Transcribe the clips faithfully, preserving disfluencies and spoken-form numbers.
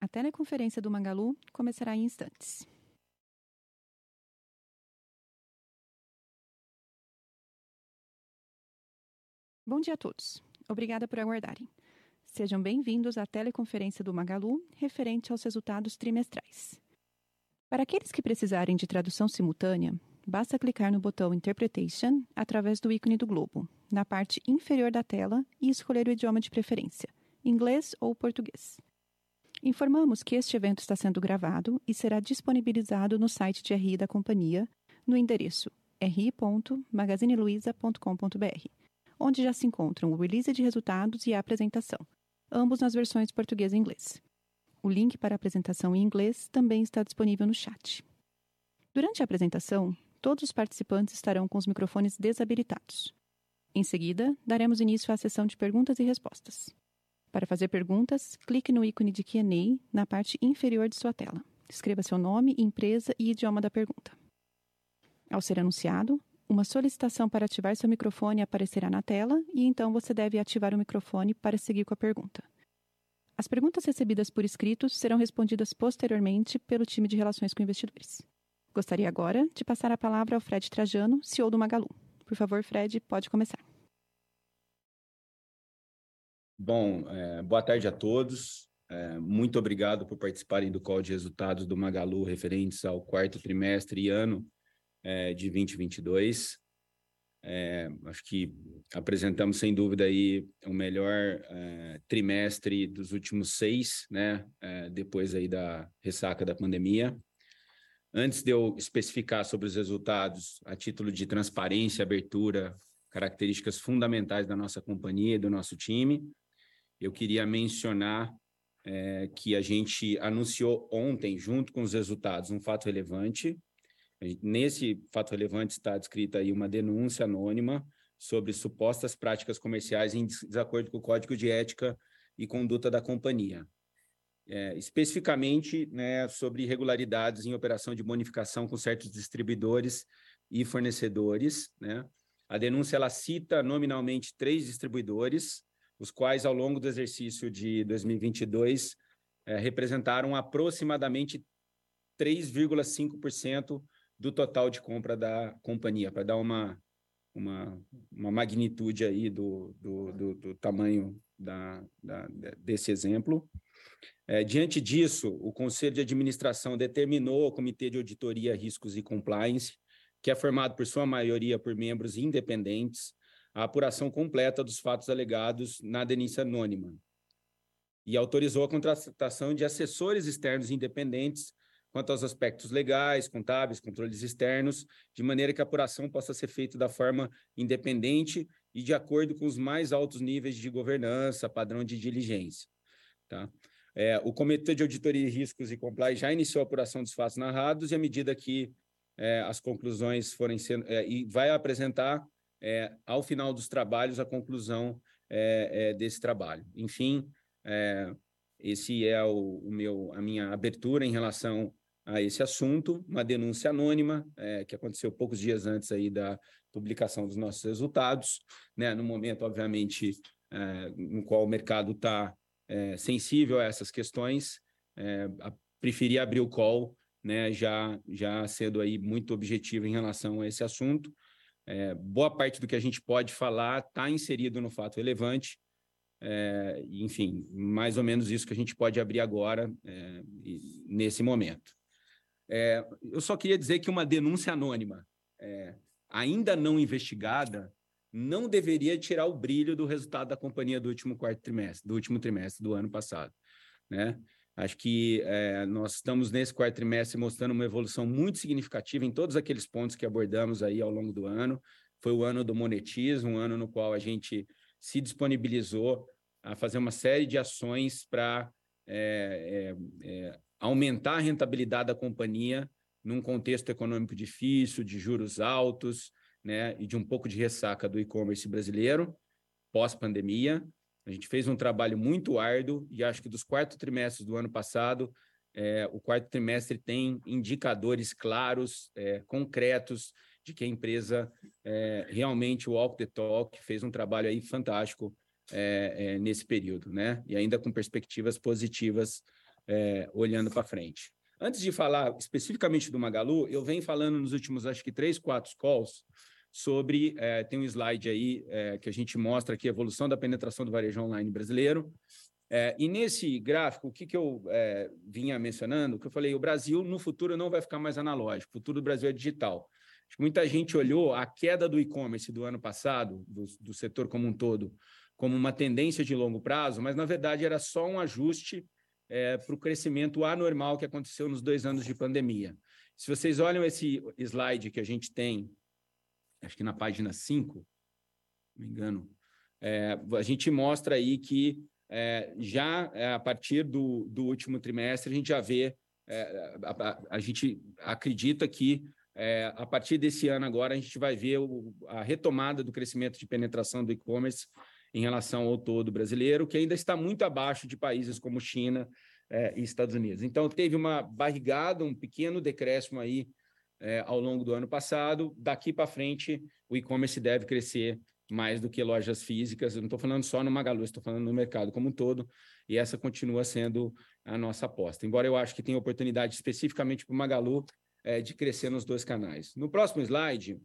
A teleconferência do Magalu começará em instantes. Bom dia a todos. Obrigada por aguardarem. Sejam bem-vindos à teleconferência do Magalu referente aos resultados trimestrais. Para aqueles que precisarem de tradução simultânea, basta clicar no botão Interpretation através do ícone do globo, na parte inferior da tela e escolher o idioma de preferência, inglês ou português. Informamos que este evento está sendo gravado e será disponibilizado no site de R I da companhia, no endereço r i ponto magazine luiza ponto com ponto b r, onde já se encontram o release de resultados e a apresentação, ambos nas versões português e inglês. O link para a apresentação em inglês também está disponível no chat. Durante a apresentação, todos os participantes estarão com os microfones desabilitados. Em seguida, daremos início à sessão de perguntas e respostas. Para fazer perguntas, clique no ícone de Q and A na parte inferior de sua tela. Escreva seu nome, empresa e idioma da pergunta. Ao ser anunciado, uma solicitação para ativar seu microfone aparecerá na tela e então você deve ativar o microfone para seguir com a pergunta. As perguntas recebidas por escrito serão respondidas posteriormente pelo time de Relações com Investidores. Gostaria agora de passar a palavra ao Fred Trajano, C E O do Magalu. Por favor, Fred, pode começar. Bom, é, boa tarde a todos. É, muito obrigado por participarem do call de resultados do Magalu referentes ao quarto trimestre e ano é, de vinte e vinte e dois. É, acho que apresentamos, sem dúvida, aí o melhor é, trimestre dos últimos seis, né? É, depois aí da ressaca da pandemia. Antes de eu especificar sobre os resultados, a título de transparência, abertura, características fundamentais da nossa companhia e do nosso time, eu queria mencionar é, que a gente anunciou ontem, junto com os resultados, um fato relevante. Nesse fato relevante está descrita aí uma denúncia anônima sobre supostas práticas comerciais em desacordo com o Código de Ética e Conduta da companhia. É, especificamente, né, sobre irregularidades em operação de bonificação com certos distribuidores e fornecedores, né? A denúncia ela cita nominalmente três distribuidores, os quais, ao longo do exercício de dois mil e vinte e dois, é, representaram aproximadamente três vírgula cinco por cento do total de compra da companhia, para dar uma, uma, uma magnitude aí do, do, do, do tamanho da, da, desse exemplo. É, diante disso, o Conselho de Administração determinou o Comitê de Auditoria, Riscos e Compliance, que é formado por sua maioria por membros independentes, a apuração completa dos fatos alegados na denúncia anônima e autorizou a contratação de assessores externos independentes quanto aos aspectos legais, contábeis, controles externos, de maneira que a apuração possa ser feita da forma independente e de acordo com os mais altos níveis de governança, padrão de diligência. Tá? É, o Comitê de Auditoria, Riscos e Compliance já iniciou a apuração dos fatos narrados e, à medida que é, as conclusões forem sendo... É, e vai apresentar, é, ao final dos trabalhos, a conclusão é, é, desse trabalho. Enfim, é, esse é o, o meu, a minha abertura em relação a esse assunto, uma denúncia anônima, é, que aconteceu poucos dias antes aí da publicação dos nossos resultados, né, no momento, obviamente, é, no qual o mercado está é, sensível a essas questões, é, a, preferi abrir o call, né, já, já sendo aí muito objetivo em relação a esse assunto. É, boa parte do que a gente pode falar está inserido no fato relevante. É, enfim, mais ou menos isso que a gente pode abrir agora, é, nesse momento. É, eu só queria dizer que uma denúncia anônima, é, ainda não investigada, não deveria tirar o brilho do resultado da companhia do último quarto trimestre, do último trimestre do ano passado, né? Acho que é, nós estamos nesse quarto trimestre mostrando uma evolução muito significativa em todos aqueles pontos que abordamos aí ao longo do ano. Foi o ano do monetismo, um ano no qual a gente se disponibilizou a fazer uma série de ações para é, é, é, aumentar a rentabilidade da companhia num contexto econômico difícil, de juros altos, né, e de um pouco de ressaca do e-commerce brasileiro, pós-pandemia. A gente fez um trabalho muito árduo e acho que dos quatro trimestres do ano passado, é, o quarto trimestre tem indicadores claros, é, concretos, de que a empresa é, realmente, o walk the talk, fez um trabalho aí fantástico é, é, nesse período, né? E ainda com perspectivas positivas é, olhando para frente. Antes de falar especificamente do Magalu, eu venho falando nos últimos, acho que, três, quatro calls, sobre, é, tem um slide aí é, que a gente mostra aqui a evolução da penetração do varejo online brasileiro. É, e nesse gráfico, o que, que eu é, vinha mencionando, que eu falei, o Brasil, no futuro, não vai ficar mais analógico, o futuro do Brasil é digital. Acho que muita gente olhou a queda do e-commerce do ano passado, do, do setor como um todo, como uma tendência de longo prazo, mas, na verdade, era só um ajuste é, para o crescimento anormal que aconteceu nos dois anos de pandemia. Se vocês olham esse slide que a gente tem, acho que na página cinco, não me engano, é, a gente mostra aí que é, já é, a partir do, do último trimestre, a gente já vê, é, a, a, a gente acredita que é, a partir desse ano agora, a gente vai ver o, a retomada do crescimento de penetração do e-commerce em relação ao todo brasileiro, que ainda está muito abaixo de países como China é, e Estados Unidos. Então, teve uma barrigada, um pequeno decréscimo aí é, ao longo do ano passado. Daqui para frente, o e-commerce deve crescer mais do que lojas físicas. Eu não estou falando só no Magalu, estou falando no mercado como um todo, e essa continua sendo a nossa aposta. Embora eu acho que tenha oportunidade especificamente para o Magalu é, de crescer nos dois canais. No próximo slide,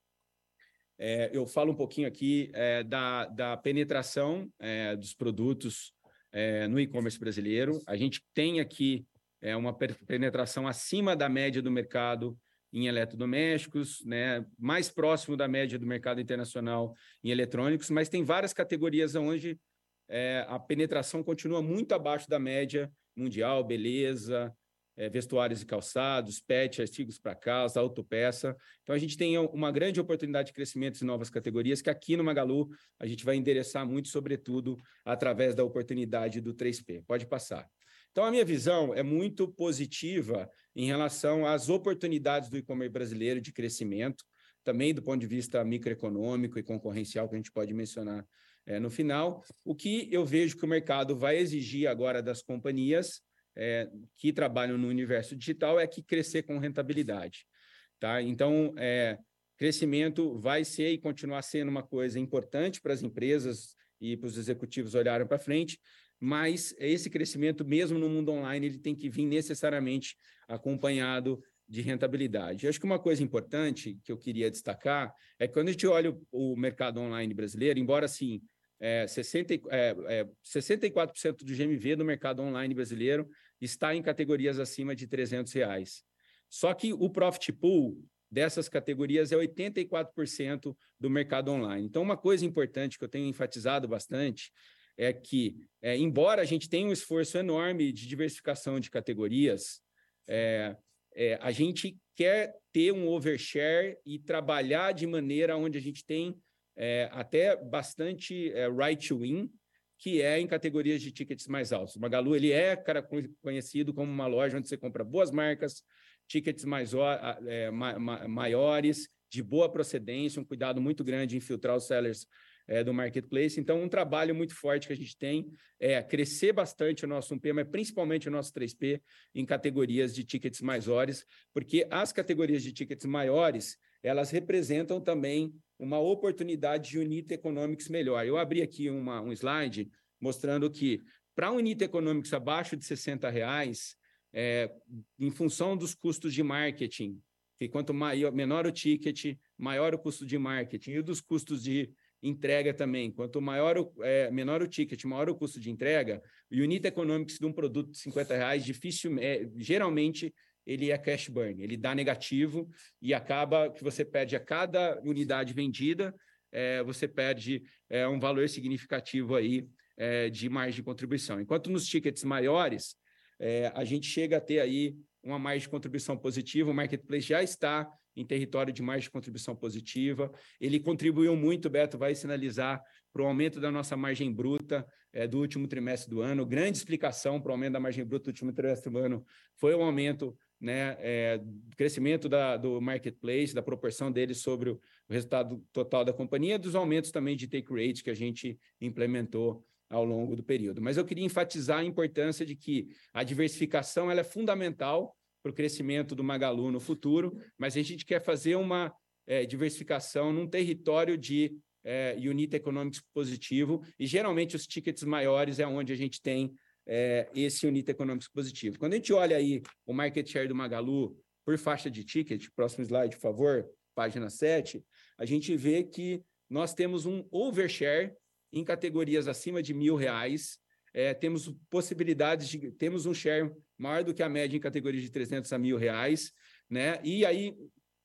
é, eu falo um pouquinho aqui é, da, da penetração é, dos produtos é, no e-commerce brasileiro. A gente tem aqui é, uma penetração acima da média do mercado em eletrodomésticos, né, mais próximo da média do mercado internacional em eletrônicos, mas tem várias categorias onde é, a penetração continua muito abaixo da média mundial, beleza, é, vestuários e calçados, pet, artigos para casa, autopeça. Então, a gente tem uma grande oportunidade de crescimento em novas categorias, que aqui no Magalu a gente vai endereçar muito, sobretudo, através da oportunidade do três P. Pode passar. Então, a minha visão é muito positiva em relação às oportunidades do e-commerce brasileiro de crescimento, também do ponto de vista microeconômico e concorrencial, que a gente pode mencionar é, no final. O que eu vejo que o mercado vai exigir agora das companhias é, que trabalham no universo digital é que crescer com rentabilidade. Tá? Então, é, crescimento vai ser e continuar sendo uma coisa importante para as empresas e para os executivos olharem para frente, mas esse crescimento, mesmo no mundo online, ele tem que vir necessariamente acompanhado de rentabilidade. Eu acho que uma coisa importante que eu queria destacar é que quando a gente olha o, o mercado online brasileiro, embora assim, é, sessenta, é, é, sessenta e quatro por cento do G M V do mercado online brasileiro está em categorias acima de trezentos reais. Só que o profit pool dessas categorias é oitenta e quatro por cento do mercado online. Então, uma coisa importante que eu tenho enfatizado bastante é que, é, embora a gente tenha um esforço enorme de diversificação de categorias, é, é, a gente quer ter um overshare e trabalhar de maneira onde a gente tem é, até bastante é, right to win, que é em categorias de tickets mais altos. O Magalu ele é cara, conhecido como uma loja onde você compra boas marcas, tickets mais, é, ma, ma, maiores, de boa procedência, um cuidado muito grande em filtrar os sellers É, do marketplace. Então, um trabalho muito forte que a gente tem é crescer bastante o nosso um P, mas principalmente o nosso três P em categorias de tickets maiores, porque as categorias de tickets maiores, elas representam também uma oportunidade de unit economics melhor. Eu abri aqui uma, um slide mostrando que para um unit economics abaixo de sessenta reais, é, em função dos custos de marketing, que quanto maior, menor o ticket, maior o custo de marketing, e dos custos de entrega também. Quanto maior o, é, menor o ticket, maior o custo de entrega, o unit economics de um produto de cinquenta reais, difícil, é, geralmente, ele é cash burn, ele dá negativo e acaba que você perde a cada unidade vendida, é, você perde é, um valor significativo aí é, de margem de contribuição. Enquanto nos tickets maiores, é, a gente chega a ter aí uma margem de contribuição positiva, o marketplace já está em território de margem de contribuição positiva. Ele contribuiu muito, Beto vai sinalizar, para o aumento da nossa margem bruta é, do último trimestre do ano. Grande explicação para o aumento da margem bruta do último trimestre do ano foi o aumento, né, é, do crescimento da, do marketplace, da proporção dele sobre o resultado total da companhia, dos aumentos também de take rate que a gente implementou ao longo do período. Mas eu queria enfatizar a importância de que a diversificação ela é fundamental para o crescimento do Magalu no futuro, mas a gente quer fazer uma é, diversificação num território de é, unit economics positivo, e geralmente os tickets maiores é onde a gente tem é, esse unit econômico positivo. Quando a gente olha aí o market share do Magalu por faixa de ticket, próximo slide, por favor, página sete, a gente vê que nós temos um overshare em categorias acima de mil reais, é, temos possibilidades de, temos um share maior do que a média em categorias de trezentos a mil reais, né? E aí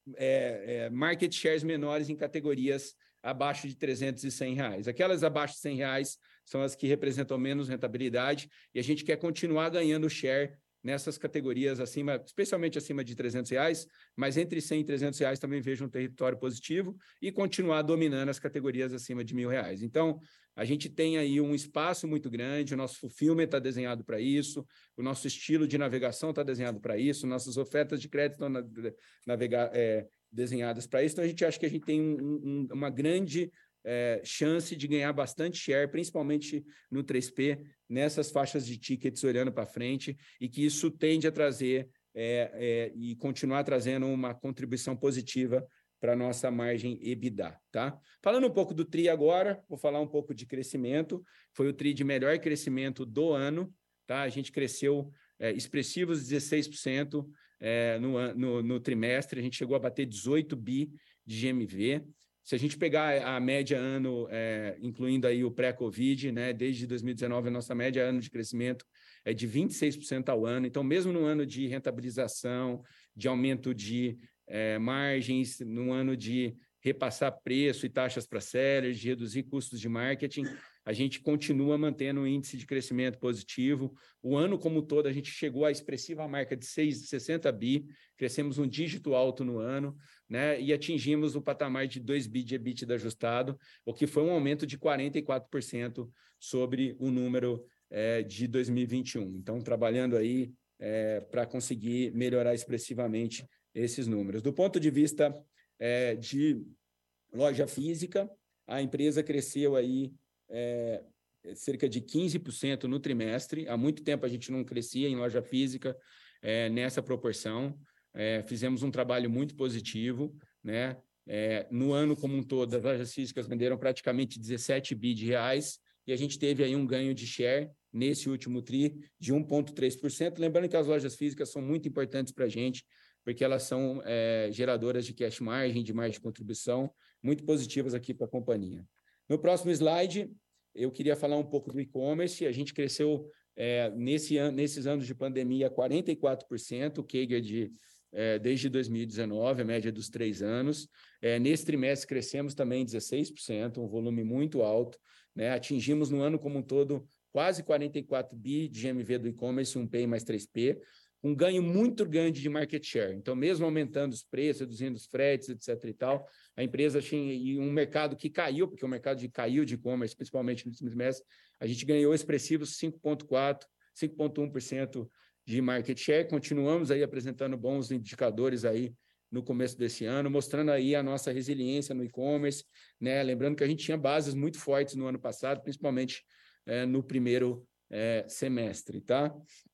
é, é, market shares menores em categorias abaixo de trezentos e cem reais. Aquelas abaixo de cem reais são as que representam menos rentabilidade e a gente quer continuar ganhando share nessas categorias acima, especialmente acima de trezentos reais, mas entre cem e trezentos reais também vejo um território positivo e continuar dominando as categorias acima de mil reais. Então, a gente tem aí um espaço muito grande, o nosso fulfillment está desenhado para isso, o nosso estilo de navegação está desenhado para isso, nossas ofertas de crédito estão navega- é, desenhadas para isso, então a gente acha que a gente tem um, um, uma grande é, chance de ganhar bastante share, principalmente no três P, nessas faixas de tickets olhando para frente, e que isso tende a trazer é, é, e continuar trazendo uma contribuição positiva para a nossa margem EBITDA, tá? Falando um pouco do T R I agora, vou falar um pouco de crescimento, foi o T R I de melhor crescimento do ano, tá? A gente cresceu é, expressivos dezesseis por cento é, no, no, no trimestre, a gente chegou a bater dezoito bi de G M V. Se a gente pegar a média ano, é, incluindo aí o pré-Covid, né, desde dois mil e dezenove, a nossa média ano de crescimento é de vinte e seis por cento ao ano. Então, mesmo no ano de rentabilização, de aumento de é, margens, no ano de repassar preço e taxas para sellers, de reduzir custos de marketing, a gente continua mantendo um índice de crescimento positivo. O ano como um todo, a gente chegou à expressiva marca de sessenta bi, crescemos um dígito alto no ano, né, e atingimos o patamar de dois bi de EBITDA ajustado, o que foi um aumento de quarenta e quatro por cento sobre o número é, de dois mil e vinte e um. Então, trabalhando aí é, para conseguir melhorar expressivamente esses números. Do ponto de vista é, de loja física, a empresa cresceu aí é, cerca de quinze por cento no trimestre. Há muito tempo a gente não crescia em loja física é, nessa proporção. É, fizemos um trabalho muito positivo, né? É, no ano como um todo, as lojas físicas venderam praticamente dezessete bi de reais e a gente teve aí um ganho de share nesse último tri de um vírgula três por cento. Lembrando que as lojas físicas são muito importantes para a gente, porque elas são é, geradoras de cash margin, de margem de contribuição, muito positivas aqui para a companhia. No próximo slide, eu queria falar um pouco do e-commerce. A gente cresceu é, nesse an nesses anos de pandemia quarenta e quatro por cento, o C A G R de, é, desde dois mil e dezenove, a média dos três anos. É, nesse trimestre crescemos também dezesseis por cento, um volume muito alto, né? Atingimos no ano como um todo quase quarenta e quatro bi de G M V do e-commerce, um P mais três P, um ganho muito grande de market share. Então, mesmo aumentando os preços, reduzindo os fretes, etc e tal, a empresa tinha e um mercado que caiu, porque o mercado de, caiu de e-commerce, principalmente no último trimestre, a gente ganhou expressivos cinco vírgula quatro por cento, cinco vírgula um por cento de market share. Continuamos aí apresentando bons indicadores aí no começo desse ano, mostrando aí a nossa resiliência no e-commerce, né? Lembrando que a gente tinha bases muito fortes no ano passado, principalmente é, no primeiro é, semestre, tá?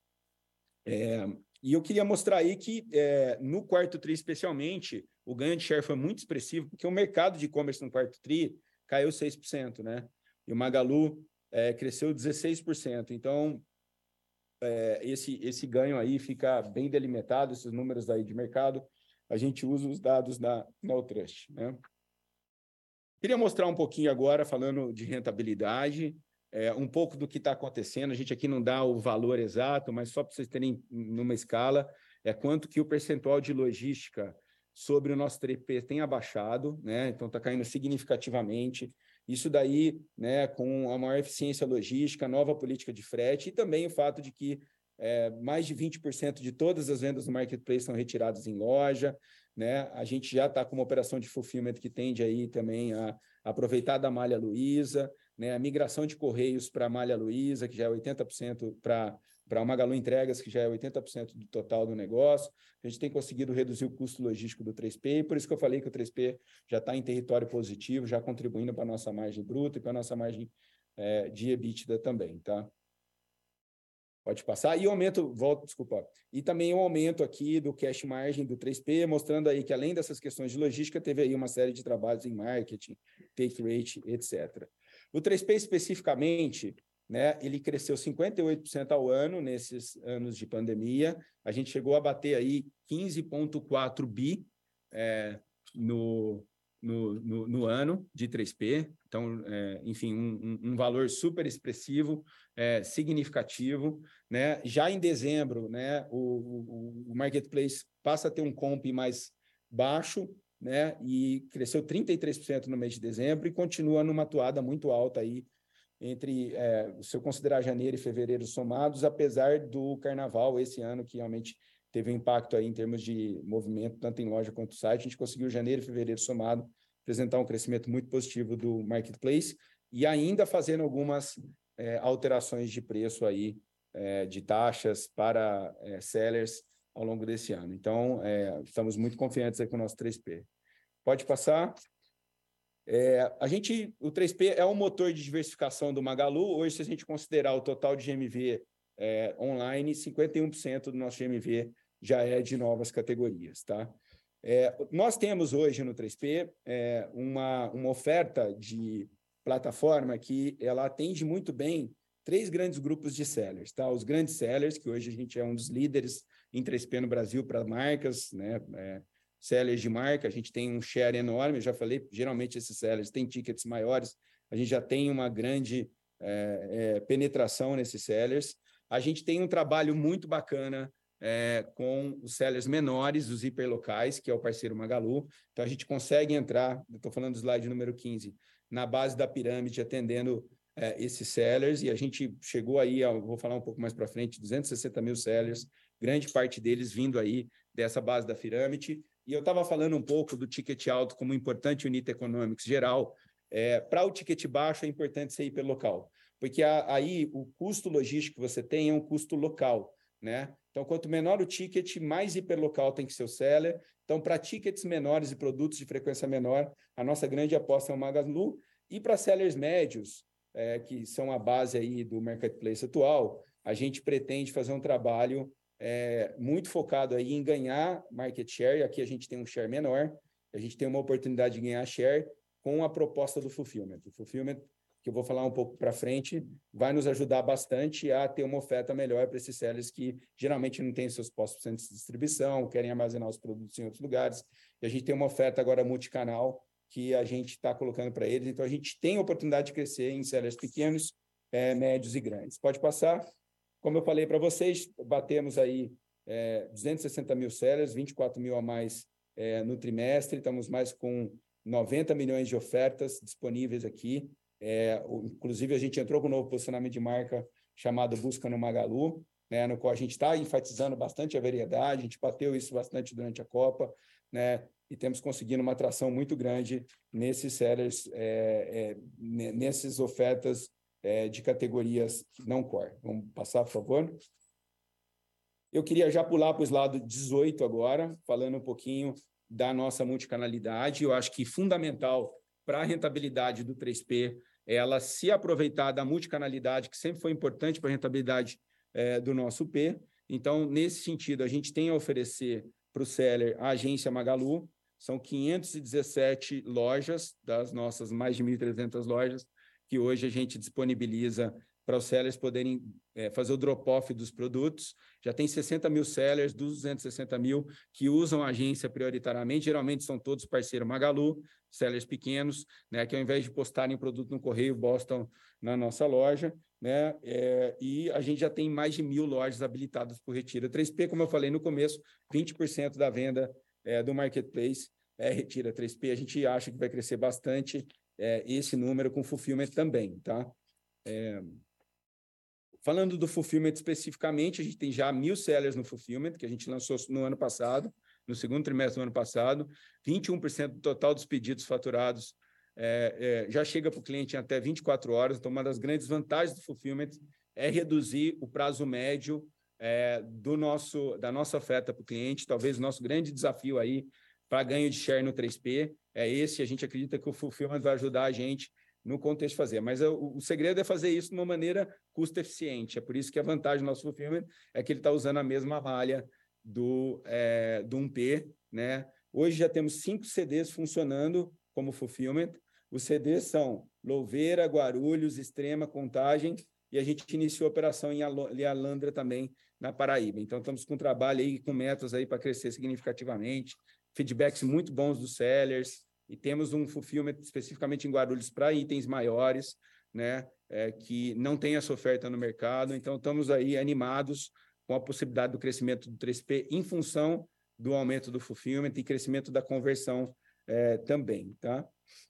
É, e eu queria mostrar aí que é, no quarto tri, especialmente, o ganho de share foi muito expressivo, porque o mercado de e-commerce no quarto tri caiu seis por cento, né? E o Magalu é, cresceu dezesseis por cento. Então, é, esse, esse ganho aí fica bem delimitado, esses números aí de mercado. A gente usa os dados da Neltrust, né? Queria mostrar um pouquinho agora, falando de rentabilidade, é, um pouco do que está acontecendo. A gente aqui não dá o valor exato, mas só para vocês terem numa escala, é quanto que o percentual de logística sobre o nosso três P tem abaixado, né? Então está caindo significativamente. Isso daí, né, com a maior eficiência logística, nova política de frete e também o fato de que é, mais de vinte por cento de todas as vendas do marketplace são retiradas em loja, né? A gente já está com uma operação de fulfillment que tende aí também a aproveitar da Malha Luiza, né? A migração de Correios para a Malha Luiza, que já é oitenta por cento, para para o Magalu Entregas, que já é oitenta por cento do total do negócio. A gente tem conseguido reduzir o custo logístico do três P, e por isso que eu falei que o três P já está em território positivo, já contribuindo para a nossa margem bruta e para a nossa margem é, de EBITDA também, tá? Pode passar. E o aumento, volto, desculpa, e também o aumento aqui do cash margin do três P, mostrando aí que além dessas questões de logística, teve aí uma série de trabalhos em marketing, take rate, etcétera. O três P especificamente, né? Ele cresceu cinquenta e oito por cento ao ano nesses anos de pandemia. A gente chegou a bater aí quinze vírgula quatro bi é, no, no, no, no ano de três P. Então, é, enfim, um, um valor super expressivo, é, significativo, né? Já em dezembro, né, o, o, o Marketplace passa a ter um comp mais baixo, né? E cresceu trinta e três por cento no mês de dezembro e continua numa toada muito alta aí entre, é, se eu considerar janeiro e fevereiro somados, apesar do carnaval esse ano, que realmente teve um impacto aí em termos de movimento, tanto em loja quanto no site, a gente conseguiu janeiro e fevereiro somado apresentar um crescimento muito positivo do Marketplace e ainda fazendo algumas é, alterações de preço aí, é, de taxas para é, sellers ao longo desse ano. Então, é, estamos muito confiantes aí com o nosso três P. Pode passar. É, a gente, o três P é um motor de diversificação do Magalu. Hoje, se a gente considerar o total de G M V é, online, cinquenta e um por cento do nosso G M V já é de novas categorias, tá? É, nós temos hoje no três P é, uma, uma oferta de plataforma que ela atende muito bem três grandes grupos de sellers, tá? Os grandes sellers, que hoje a gente é um dos líderes em três P no Brasil para marcas, né? É, sellers de marca, a gente tem um share enorme, eu já falei, geralmente esses sellers têm tickets maiores, a gente já tem uma grande é, é, penetração nesses sellers. A gente tem um trabalho muito bacana é, com os sellers menores, os hiperlocais, que é o parceiro Magalu. Então, a gente consegue entrar, estou falando do slide número quinze, na base da pirâmide, atendendo é, esses sellers, e a gente chegou aí, eu vou falar um pouco mais para frente, duzentos e sessenta mil sellers, grande parte deles vindo aí dessa base da pirâmide. E eu estava falando um pouco do ticket alto como importante unit economics geral. É, para o ticket baixo é importante ser hiperlocal, porque a, aí o custo logístico que você tem é um custo local, né? Então, quanto menor o ticket, mais hiperlocal tem que ser o seller. Então, para tickets menores e produtos de frequência menor, a nossa grande aposta é o Magalu. E para sellers médios, é, que são a base aí do marketplace atual, a gente pretende fazer um trabalho É, muito focado aí em ganhar market share. Aqui a gente tem um share menor, a gente tem uma oportunidade de ganhar share com a proposta do fulfillment. O fulfillment, que eu vou falar um pouco para frente, vai nos ajudar bastante a ter uma oferta melhor para esses sellers que geralmente não têm seus postos de centros de distribuição, querem armazenar os produtos em outros lugares. E a gente tem uma oferta agora multicanal que a gente está colocando para eles. Então, a gente tem a oportunidade de crescer em sellers pequenos, é, médios e grandes. Pode passar. Como eu falei para vocês, batemos aí é, duzentos e sessenta mil sellers, vinte e quatro mil a mais é, no trimestre, estamos mais com noventa milhões de ofertas disponíveis aqui. É, o, inclusive, a gente entrou com um novo posicionamento de marca chamado Busca no Magalu, né, no qual a gente está enfatizando bastante a variedade, a gente bateu isso bastante durante a Copa, né, e temos conseguido uma atração muito grande nesses sellers, é, é, nessas ofertas É, de categorias não core. Vamos passar, por favor. Eu queria já pular para o slide dezoito agora, falando um pouquinho da nossa multicanalidade. Eu acho que fundamental para a rentabilidade do três P é ela se aproveitar da multicanalidade, que sempre foi importante para a rentabilidade é, do nosso P. Então, nesse sentido, a gente tem a oferecer para o seller a agência Magalu. São quinhentas e dezessete lojas das nossas mais de mil e trezentas lojas, que hoje a gente disponibiliza para os sellers poderem é, fazer o drop-off dos produtos. Já tem sessenta mil sellers, dos duzentos e sessenta mil, que usam a agência prioritariamente. Geralmente são todos parceiro Magalu, sellers pequenos, né, que ao invés de postarem o produto no correio, postam na nossa loja, né, é, e a gente já tem mais de mil lojas habilitadas por Retira três P. Como eu falei no começo, vinte por cento da venda é, do Marketplace é Retira três P. A gente acha que vai crescer bastante É, esse número com fulfillment também, tá? É, falando do fulfillment especificamente, a gente tem já mil sellers no fulfillment, que a gente lançou no ano passado, no segundo trimestre do ano passado, vinte e um por cento do total dos pedidos faturados é, é, já chega para o cliente em até vinte e quatro horas. Então, uma das grandes vantagens do fulfillment é reduzir o prazo médio é, do nosso, da nossa oferta para o cliente. Talvez o nosso grande desafio aí para ganho de share no três P é esse. A gente acredita que o fulfillment vai ajudar a gente no contexto de fazer. Mas o, o segredo é fazer isso de uma maneira custo-eficiente. É por isso que a vantagem do nosso fulfillment é que ele está usando a mesma malha do, é, do um P, né? Hoje já temos cinco C Ds funcionando como fulfillment. Os C Ds são Louveira, Guarulhos, Extrema, Contagem, e a gente iniciou a operação em Alhandra também, na Paraíba. Então, estamos com um trabalho aí, com metas aí para crescer significativamente, feedbacks muito bons dos sellers, e temos um fulfillment especificamente em Guarulhos para itens maiores, né, é, que não tem essa oferta no mercado. Então, estamos aí animados com a possibilidade do crescimento do três P em função do aumento do fulfillment e crescimento da conversão é, também, tá?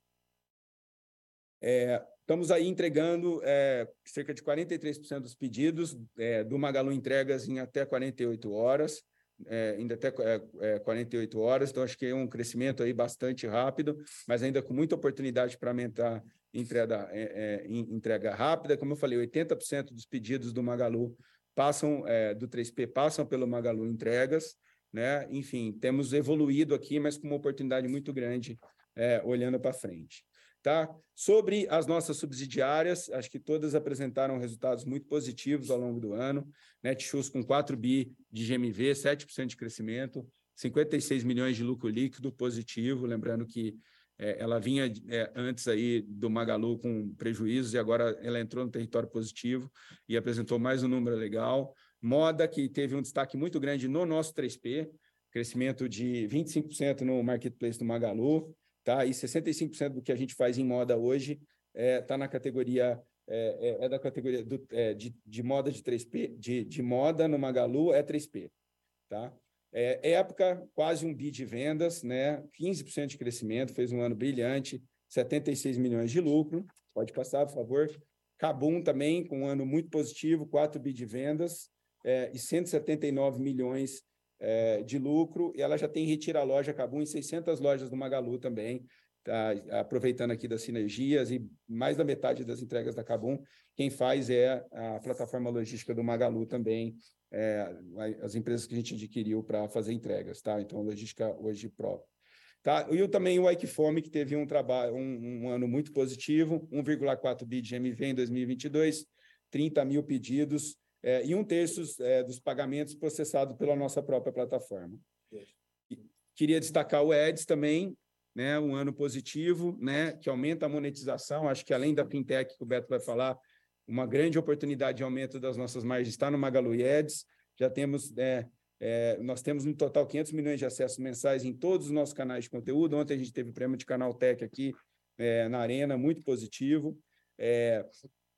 É, estamos aí entregando é, cerca de quarenta e três por cento dos pedidos é, do Magalu Entregas em até quarenta e oito horas, é, ainda até é, quarenta e oito horas, então acho que é um crescimento aí bastante rápido, mas ainda com muita oportunidade para aumentar entrega, é, é, entrega rápida. Como eu falei, oitenta por cento dos pedidos do Magalu passam, é, do três P passam pelo Magalu Entregas, né? Enfim, temos evoluído aqui, mas com uma oportunidade muito grande é, olhando para frente. Tá? Sobre as nossas subsidiárias, acho que todas apresentaram resultados muito positivos ao longo do ano. Netshoes com quatro bi de G M V, sete por cento de crescimento, cinquenta e seis milhões de lucro líquido positivo, lembrando que é, ela vinha é, antes aí do Magalu com prejuízos e agora ela entrou no território positivo e apresentou mais um número legal. Moda, que teve um destaque muito grande no nosso três P, crescimento de vinte e cinco por cento no marketplace do Magalu, tá? E sessenta e cinco por cento do que a gente faz em moda hoje está é, tá na categoria, é, é, é da categoria do, é, de, de moda de três P, de, de moda no Magalu é três P, tá? É, época, quase um bi de vendas, né? quinze por cento de crescimento, fez um ano brilhante, setenta e seis milhões de lucro. Pode passar, por favor. KaBuM também, com um ano muito positivo, quatro bi de vendas é, e cento e setenta e nove milhões é, de lucro. E ela já tem Retira Loja KaBuM em seiscentas lojas do Magalu também, tá? Aproveitando aqui das sinergias e mais da metade das entregas da KaBuM. Quem faz é a plataforma logística do Magalu também, É, as empresas que a gente adquiriu para fazer entregas, tá? Então, logística hoje própria. Tá? E também o Equifome, que teve um trabalho, um, um ano muito positivo, um vírgula quatro bi de G M V em dois mil e vinte e dois, trinta mil pedidos, é, e um terço é, dos pagamentos processados pela nossa própria plataforma. E queria destacar o Eds também, né? Um ano positivo, né? Que aumenta a monetização. Acho que além da fintech que o Beto vai falar, uma grande oportunidade de aumento das nossas margens está no Magalu e Eds. Já temos, é, é, nós temos no total quinhentos milhões de acessos mensais em todos os nossos canais de conteúdo. Ontem a gente teve o prêmio de Canaltech aqui é, na Arena, muito positivo. É,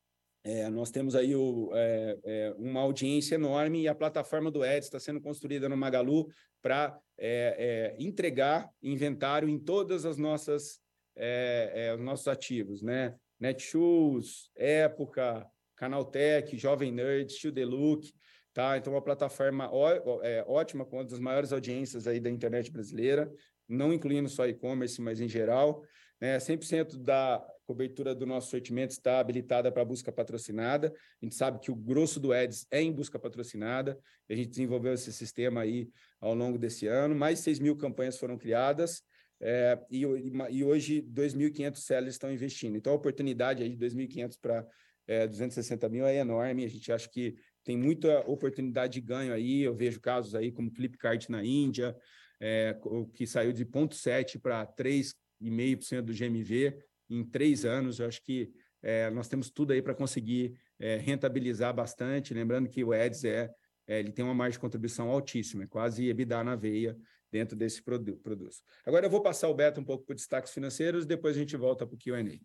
é, nós temos aí o, é, é, uma audiência enorme e a plataforma do Eds está sendo construída no Magalu para é, é, entregar inventário em todas as nossas é, é, os nossos ativos, né? Netshoes, Época, Canaltech, Jovem Nerd, Tio Deluxe, tá? Então, uma plataforma ó, é, ótima, com uma das maiores audiências aí da internet brasileira, não incluindo só e-commerce, mas em geral, né? cem por cento da cobertura do nosso sortimento está habilitada para busca patrocinada. A gente sabe que o grosso do Eds é em busca patrocinada, e a gente desenvolveu esse sistema aí ao longo desse ano. Mais de seis mil campanhas foram criadas, É, e, e hoje dois mil e quinhentos sellers estão investindo. Então, a oportunidade aí de dois mil e quinhentos para é, duzentos e sessenta mil é enorme. A gente acha que tem muita oportunidade de ganho aí. Eu vejo casos aí como Flipkart na Índia, é, que saiu de zero vírgula sete para três vírgula cinco por cento do G M V em três anos. Eu acho que é, nós temos tudo aí para conseguir é, rentabilizar bastante. Lembrando que o Eds é, é, ele tem uma margem de contribuição altíssima, é quase EBITDA na veia dentro desse produto. Agora eu vou passar o Beto um pouco para destaques financeiros e depois a gente volta para o Q and A.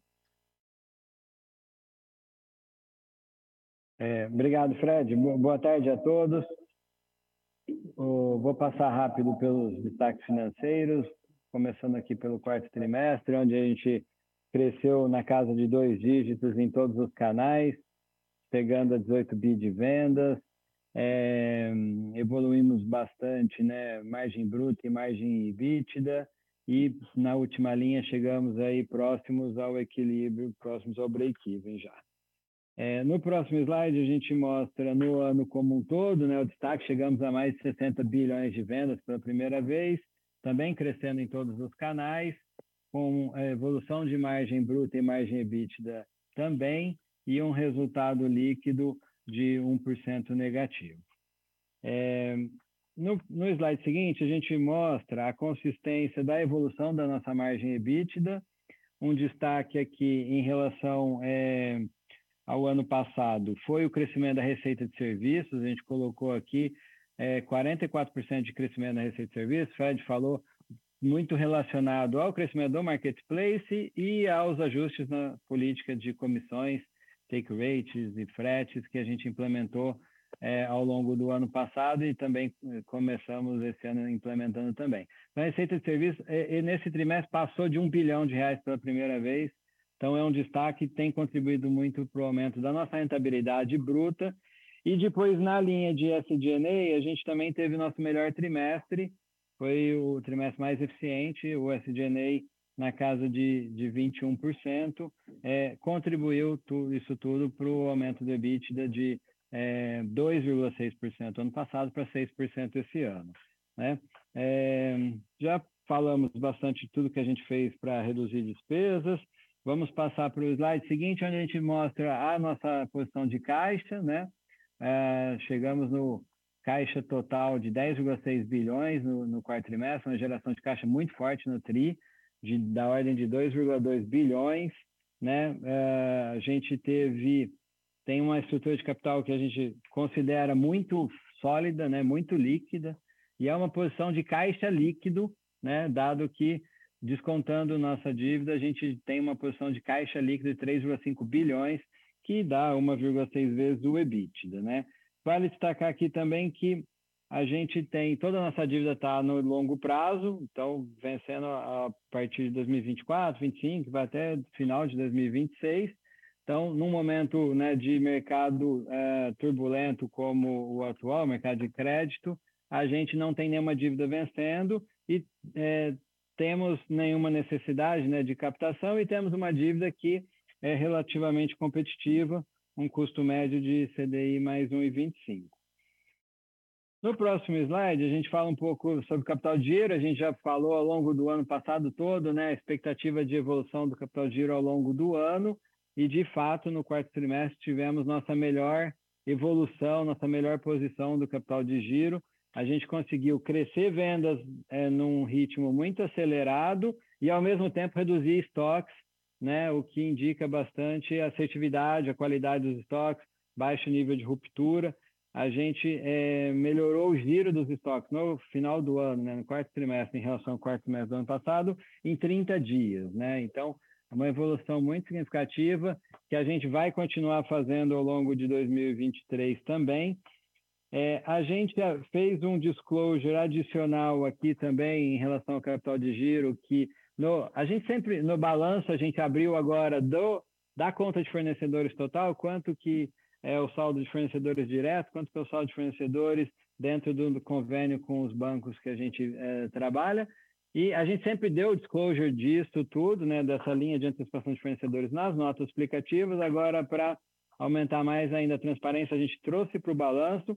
É, obrigado, Fred. Boa tarde a todos. Eu vou passar rápido pelos destaques financeiros, começando aqui pelo quarto trimestre, onde a gente cresceu na casa de dois dígitos em todos os canais, chegando a dezoito bi de vendas. É, evoluímos bastante, né? Margem bruta e margem EBITDA, e na última linha chegamos aí próximos ao equilíbrio, próximos ao break-even já. É, no próximo slide a gente mostra no ano como um todo, né? O destaque, chegamos a mais de sessenta bilhões de vendas pela primeira vez, também crescendo em todos os canais, com a evolução de margem bruta e margem EBITDA também, e um resultado líquido de um por cento negativo. É, no, no slide seguinte, a gente mostra a consistência da evolução da nossa margem EBITDA, um destaque aqui em relação é, ao ano passado foi o crescimento da receita de serviços. A gente colocou aqui é, quarenta e quatro por cento de crescimento na receita de serviços. Fred falou muito relacionado ao crescimento do marketplace e aos ajustes na política de comissões, take rates e fretes que a gente implementou é, ao longo do ano passado e também começamos esse ano implementando também. Então, a receita de serviços, e, e nesse trimestre, passou de um bilhão de reais pela primeira vez. Então, é um destaque que tem contribuído muito para o aumento da nossa rentabilidade bruta. E depois, na linha de S G and A, a gente também teve o nosso melhor trimestre, foi o trimestre mais eficiente, o S G and A na casa de, de vinte e um por cento, é, contribuiu tu, isso tudo para o aumento do EBITDA de é, dois vírgula seis por cento ano passado para seis por cento esse ano. Né? É, já falamos bastante de tudo que a gente fez para reduzir despesas. Vamos passar para o slide seguinte, onde a gente mostra a nossa posição de caixa, né? É, chegamos no caixa total de dez vírgula seis bilhões no, no quarto trimestre, uma geração de caixa muito forte no T R I, de, da ordem de dois vírgula dois bilhões, né? É, a gente teve, tem uma estrutura de capital que a gente considera muito sólida, né? Muito líquida, e é uma posição de caixa líquido, né? Dado que descontando nossa dívida, a gente tem uma posição de caixa líquido de três vírgula cinco bilhões, que dá uma vírgula seis vezes o EBITDA, né? Vale destacar aqui também que a gente tem, toda a nossa dívida está no longo prazo, então vencendo a partir de dois mil e vinte e quatro, vinte e cinco, vai até final de dois mil e vinte e seis. Então, num momento, né, de mercado é, turbulento como o atual, mercado de crédito, a gente não tem nenhuma dívida vencendo e é, temos nenhuma necessidade, né, de captação e temos uma dívida que é relativamente competitiva, um custo médio de C D I mais um vírgula vinte e cinco. No próximo slide, a gente fala um pouco sobre capital de giro. A gente já falou ao longo do ano passado todo, né, a expectativa de evolução do capital de giro ao longo do ano e, de fato, no quarto trimestre tivemos nossa melhor evolução, nossa melhor posição do capital de giro. A gente conseguiu crescer vendas é, num ritmo muito acelerado e, ao mesmo tempo, reduzir estoques, né, o que indica bastante a assertividade, a qualidade dos estoques, baixo nível de ruptura. A gente é, melhorou o giro dos estoques no final do ano, né, no quarto trimestre, em relação ao quarto trimestre do ano passado, em trinta dias. Né? Então, é uma evolução muito significativa que a gente vai continuar fazendo ao longo de dois mil e vinte e três também. É, a gente fez um disclosure adicional aqui também em relação ao capital de giro, que no, a gente sempre, no balanço, a gente abriu agora do, da conta de fornecedores total, quanto que é o saldo de fornecedores diretos, quanto que é o saldo de fornecedores dentro do, do convênio com os bancos que a gente é, trabalha. E a gente sempre deu o disclosure disso tudo, né, dessa linha de antecipação de fornecedores nas notas explicativas. Agora, para aumentar mais ainda a transparência, a gente trouxe para o balanço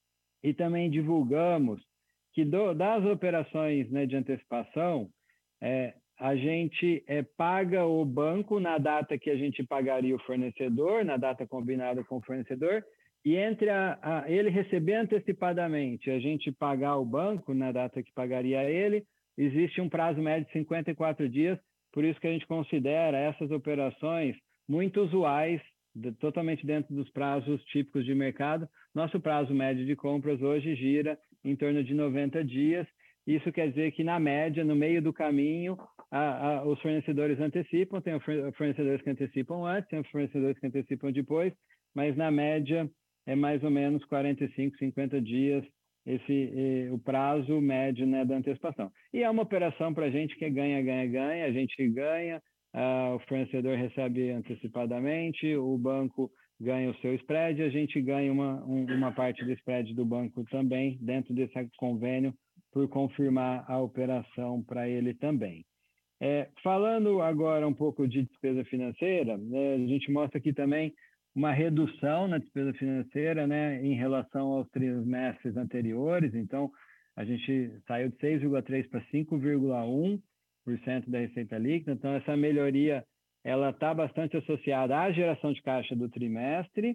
e também divulgamos que do, das operações, né, de antecipação, é, a gente é, paga o banco na data que a gente pagaria o fornecedor, na data combinada com o fornecedor, e entre a, a, ele receber antecipadamente a gente pagar o banco na data que pagaria ele, existe um prazo médio de cinquenta e quatro dias, por isso que a gente considera essas operações muito usuais, de, totalmente dentro dos prazos típicos de mercado. Nosso prazo médio de compras hoje gira em torno de noventa dias. Isso quer dizer que, na média, no meio do caminho, a, a, os fornecedores antecipam, tem fornecedores que antecipam antes, tem fornecedores que antecipam depois, mas, na média, é mais ou menos quarenta e cinco, cinquenta dias esse, eh, o prazo médio, né, da antecipação. E é uma operação para a gente que é ganha, ganha, ganha, a gente ganha, ah, o fornecedor recebe antecipadamente, o banco ganha o seu spread, a gente ganha uma, um, uma parte do spread do banco também, dentro desse convênio, por confirmar a operação para ele também. É, falando agora um pouco de despesa financeira, né, a gente mostra aqui também uma redução na despesa financeira, né, em relação aos trimestres anteriores. Então, a gente saiu de seis vírgula três por cento para cinco vírgula um por cento da receita líquida. Então, essa melhoria ela está bastante associada à geração de caixa do trimestre,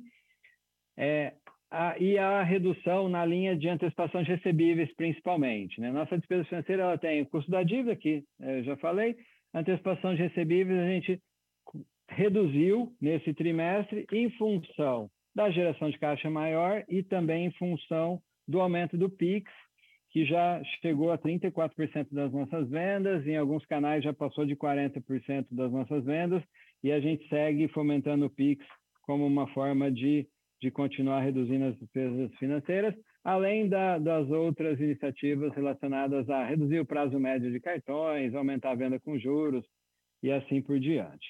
é, a, e a redução na linha de antecipação de recebíveis, principalmente. Né? Nossa despesa financeira ela tem o custo da dívida, que eu já falei, antecipação de recebíveis, a gente reduziu nesse trimestre em função da geração de caixa maior e também em função do aumento do Pix, que já chegou a trinta e quatro por cento das nossas vendas, em alguns canais já passou de quarenta por cento das nossas vendas, e a gente segue fomentando o Pix como uma forma de, de continuar reduzindo as despesas financeiras, além da, das outras iniciativas relacionadas a reduzir o prazo médio de cartões, aumentar a venda com juros e assim por diante.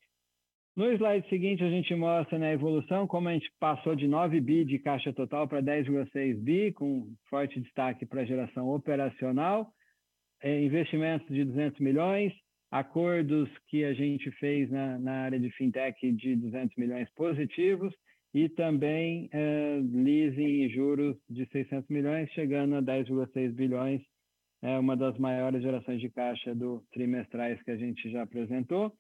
No slide seguinte, a gente mostra, né, a evolução, como a gente passou de nove bi de caixa total para dez vírgula seis bi, com forte destaque para a geração operacional, é, investimentos de duzentos milhões, acordos que a gente fez na, na área de fintech de duzentos milhões positivos, e também é, leasing e juros de seiscentos milhões, chegando a dez vírgula seis bilhões, é uma das maiores gerações de caixa do trimestrais que a gente já apresentou.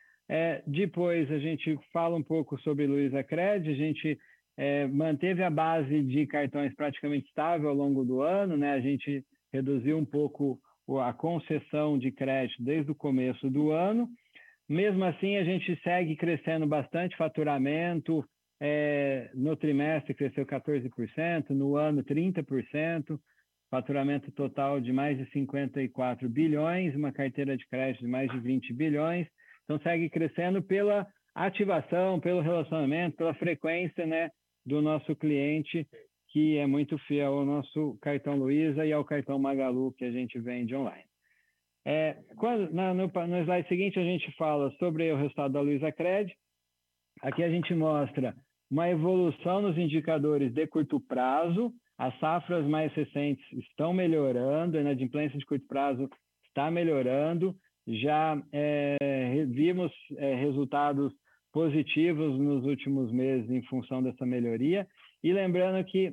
É, depois a gente fala um pouco sobre Luizacred, a gente é, manteve a base de cartões praticamente estável ao longo do ano, né? A gente reduziu um pouco a concessão de crédito desde o começo do ano. Mesmo assim, a gente segue crescendo bastante faturamento, é, no trimestre cresceu quatorze por cento, no ano trinta por cento, faturamento total de mais de cinquenta e quatro bilhões, uma carteira de crédito de mais de vinte bilhões. Então, segue crescendo pela ativação, pelo relacionamento, pela frequência, né, do nosso cliente, que é muito fiel ao nosso cartão Luiza e ao cartão Magalu que a gente vende online. É, quando, na, no, no slide seguinte, a gente fala sobre o resultado da Luizacred. Aqui a gente mostra uma evolução nos indicadores de curto prazo. As safras mais recentes estão melhorando, a inadimplência de curto prazo está melhorando. Já é, vimos é, resultados positivos nos últimos meses em função dessa melhoria. E lembrando que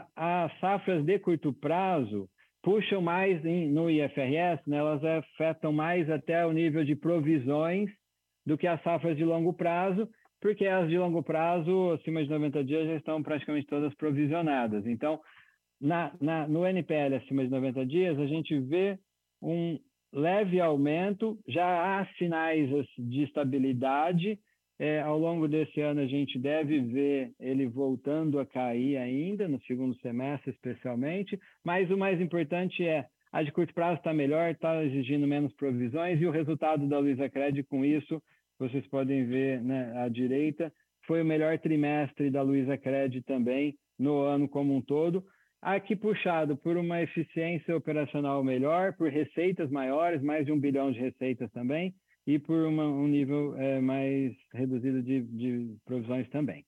as safras de curto prazo puxam mais em, no I F R S, né, elas afetam mais até o nível de provisões do que as safras de longo prazo, porque as de longo prazo, acima de noventa dias, já estão praticamente todas provisionadas. Então, na, na, no N P L acima de noventa dias, a gente vê um leve aumento, já há sinais de estabilidade. É, ao longo desse ano, a gente deve ver ele voltando a cair ainda, no segundo semestre especialmente, mas o mais importante é a de curto prazo está melhor, está exigindo menos provisões, e o resultado da Luizacred com isso, vocês podem ver, né, à direita, foi o melhor trimestre da Luizacred também no ano como um todo, aqui puxado por uma eficiência operacional melhor, por receitas maiores, mais de um bilhão de receitas também, e por uma, um nível é, mais reduzido de, de provisões também.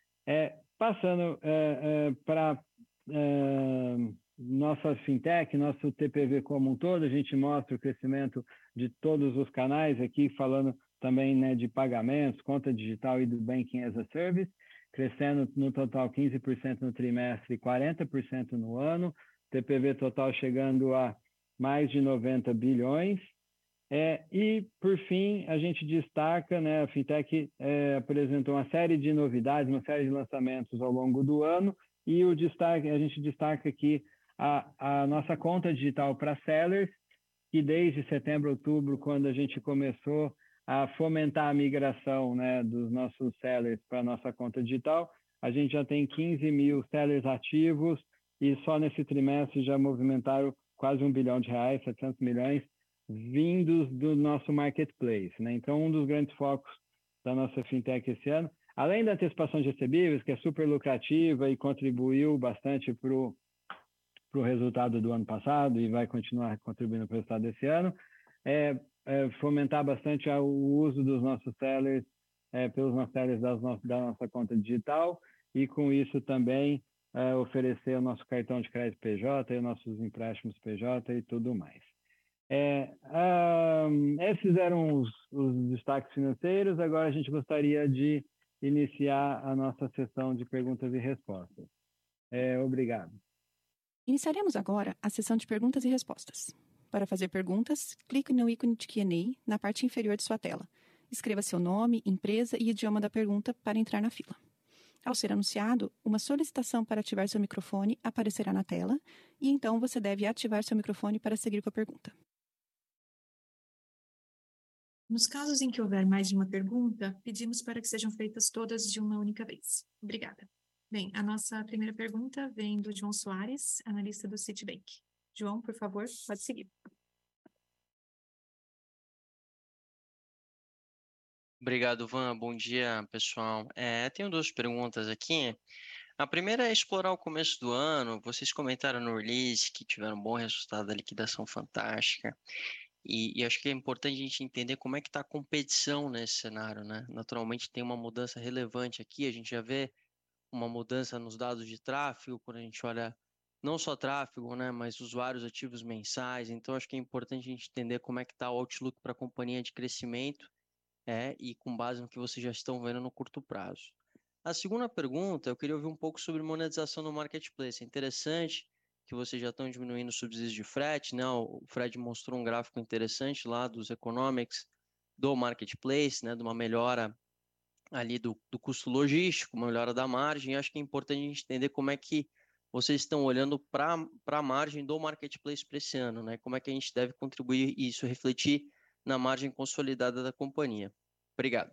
É, passando é, é, para é, nossa fintech, nosso T P V como um todo, a gente mostra o crescimento de todos os canais, aqui falando também, né, de pagamentos, conta digital e do Banking as a Service, crescendo no total quinze por cento no trimestre e quarenta por cento no ano, T P V total chegando a mais de noventa bilhões. É, e, por fim, a gente destaca, né, a Fintech é, apresentou uma série de novidades, uma série de lançamentos ao longo do ano, e o destaque, a gente destaca aqui a, a nossa conta digital para sellers, que desde setembro, outubro, quando a gente começou a fomentar a migração, né, dos nossos sellers para a nossa conta digital, a gente já tem quinze mil sellers ativos, e só nesse trimestre já movimentaram quase um bilhão de reais, setecentos milhões, vindos do nosso marketplace, né? Então, um dos grandes focos da nossa fintech esse ano, além da antecipação de recebíveis, que é super lucrativa e contribuiu bastante para o resultado do ano passado e vai continuar contribuindo para o resultado desse ano, é, é fomentar bastante o uso dos nossos sellers, é, pelos nossos sellers das no, da nossa conta digital, e com isso também é, oferecer o nosso cartão de crédito P J e os nossos empréstimos P J e tudo mais. É, um, esses eram os, os destaques financeiros. Agora a gente gostaria de iniciar a nossa sessão de perguntas e respostas. É, obrigado. Iniciaremos agora a sessão de perguntas e respostas. Para fazer perguntas, clique no ícone de Q and A na parte inferior de sua tela. Escreva seu nome, empresa e idioma da pergunta para entrar na fila. Ao ser anunciado, uma solicitação para ativar seu microfone aparecerá na tela, e então você deve ativar seu microfone para seguir com a pergunta. Nos casos em que houver mais de uma pergunta, pedimos para que sejam feitas todas de uma única vez. Obrigada. Bem, a nossa primeira pergunta vem do João Soares, analista do Citibank. João, por favor, pode seguir. Obrigado, Van. Bom dia, pessoal. É, tenho duas perguntas aqui. A primeira é explorar o começo do ano. Vocês comentaram no release que tiveram um bom resultado da liquidação fantástica. E, e acho que é importante a gente entender como é que está a competição nesse cenário, né? Naturalmente tem uma mudança relevante aqui. A gente já vê uma mudança nos dados de tráfego, quando a gente olha não só tráfego, né, mas usuários ativos mensais. Então, acho que é importante a gente entender como é que está o outlook para a companhia de crescimento, é, e com base no que vocês já estão vendo no curto prazo. A segunda pergunta, eu queria ouvir um pouco sobre monetização no marketplace. É interessante que vocês já estão diminuindo os subsídios de frete, né? O Fred mostrou um gráfico interessante lá dos economics do marketplace, né? De uma melhora ali do, do custo logístico, uma melhora da margem. Acho que é importante a gente entender como é que vocês estão olhando para a margem do marketplace para esse ano, né? Como é que a gente deve contribuir e isso refletir na margem consolidada da companhia. Obrigado.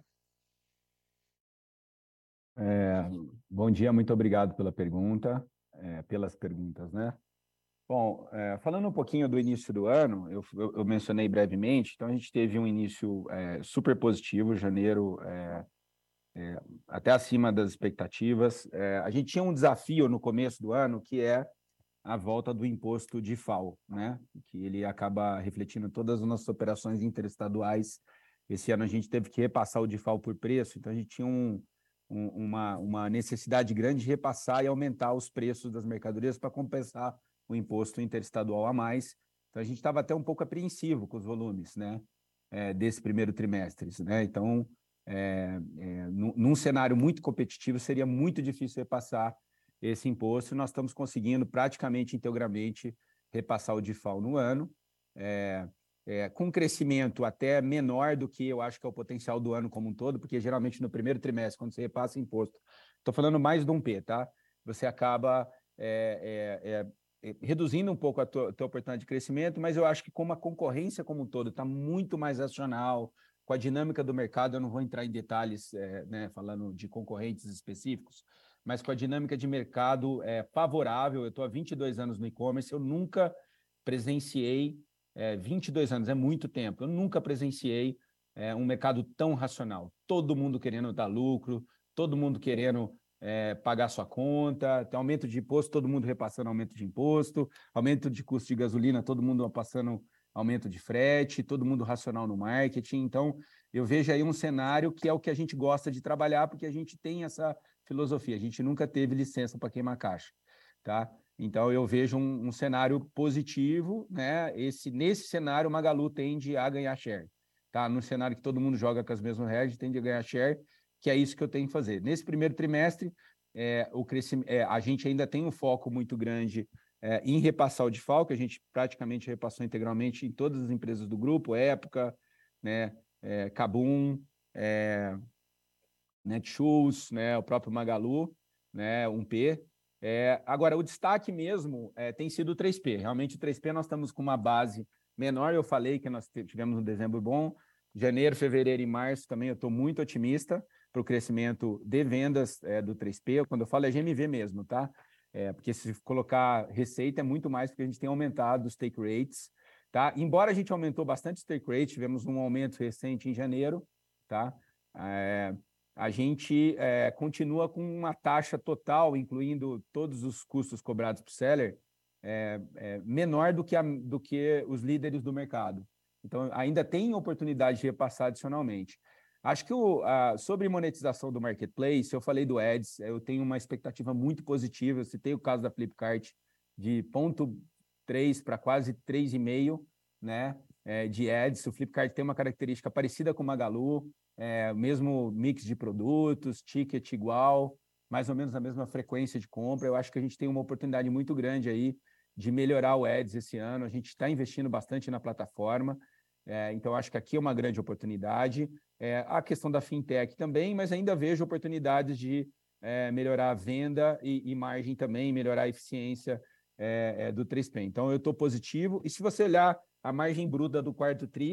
É, bom dia, muito obrigado pela pergunta, é, pelas perguntas, né? Bom, é, falando um pouquinho do início do ano, eu, eu, eu mencionei brevemente, então a gente teve um início é, super positivo, janeiro é, é, até acima das expectativas. É, a gente tinha um desafio no começo do ano, que é a volta do imposto de F A O, né? Que ele acaba refletindo todas as nossas operações interestaduais. Esse ano a gente teve que repassar o de F A O por preço, então a gente tinha um, um, uma, uma necessidade grande de repassar e aumentar os preços das mercadorias para compensar o imposto interestadual a mais. Então a gente estava até um pouco apreensivo com os volumes, né? É, desse primeiro trimestre, né? Então, é, é, num, num cenário muito competitivo, seria muito difícil repassar esse imposto. Nós estamos conseguindo praticamente integralmente repassar o D I F A O no ano, é, é, com um crescimento até menor do que eu acho que é o potencial do ano como um todo, porque geralmente no primeiro trimestre, quando você repassa imposto, estou falando mais de um P, tá? Você acaba é, é, é, reduzindo um pouco a tua, a tua oportunidade de crescimento, mas eu acho que como a concorrência como um todo está muito mais racional, com a dinâmica do mercado, eu não vou entrar em detalhes, é, né, falando de concorrentes específicos, mas com a dinâmica de mercado é, favorável. Eu estou há vinte e dois anos no e-commerce, eu nunca presenciei, é, vinte e dois anos é muito tempo, eu nunca presenciei é, um mercado tão racional. Todo mundo querendo dar lucro, todo mundo querendo é, pagar sua conta, tem aumento de imposto, todo mundo repassando aumento de imposto, aumento de custo de gasolina, todo mundo passando aumento de frete, todo mundo racional no marketing. Então, eu vejo aí um cenário que é o que a gente gosta de trabalhar, porque a gente tem essa filosofia, a gente nunca teve licença para queimar caixa, tá? Então, eu vejo um, um cenário positivo, né? Esse, nesse cenário, o Magalu tende a ganhar share, tá? No cenário que todo mundo joga com as mesmas regras, tende a ganhar share, que é isso que eu tenho que fazer. Nesse primeiro trimestre, é, o crescimento, é, a gente ainda tem um foco muito grande é, em repassar o D I F A O, que a gente praticamente repassou integralmente em todas as empresas do grupo, Época, né, é, Kabum, é, Netshoes, né, o próprio Magalu, né, um P. É, agora, o destaque mesmo é, tem sido o três P. Realmente, o três P nós estamos com uma base menor. Eu falei que nós tivemos um dezembro bom. Janeiro, fevereiro e março também eu estou muito otimista para o crescimento de vendas é, do três P. Quando eu falo é G M V mesmo, tá? É, porque se colocar receita é muito mais, porque a gente tem aumentado os take rates, tá? Embora a gente aumentou bastante os take rates, tivemos um aumento recente em janeiro, tá? É, a gente é, continua com uma taxa total, incluindo todos os custos cobrados para o seller, é, é, menor do que, a, do que os líderes do mercado. Então, ainda tem oportunidade de repassar adicionalmente. Acho que o, a, sobre monetização do marketplace, eu falei do Ads, eu tenho uma expectativa muito positiva. Eu citei o caso da Flipkart de ponto três para quase três vírgula cinco, né, é, de Ads. O Flipkart tem uma característica parecida com o Magalu, é, mesmo mix de produtos, ticket igual, mais ou menos a mesma frequência de compra. Eu acho que a gente tem uma oportunidade muito grande aí de melhorar o Ads esse ano. A gente está investindo bastante na plataforma, é, então acho que aqui é uma grande oportunidade. É, a questão da fintech também, mas ainda vejo oportunidades de é, melhorar a venda e, e margem também, melhorar a eficiência é, é, do três P. Então, eu estou positivo. E se você olhar a margem bruta do quarto TRI,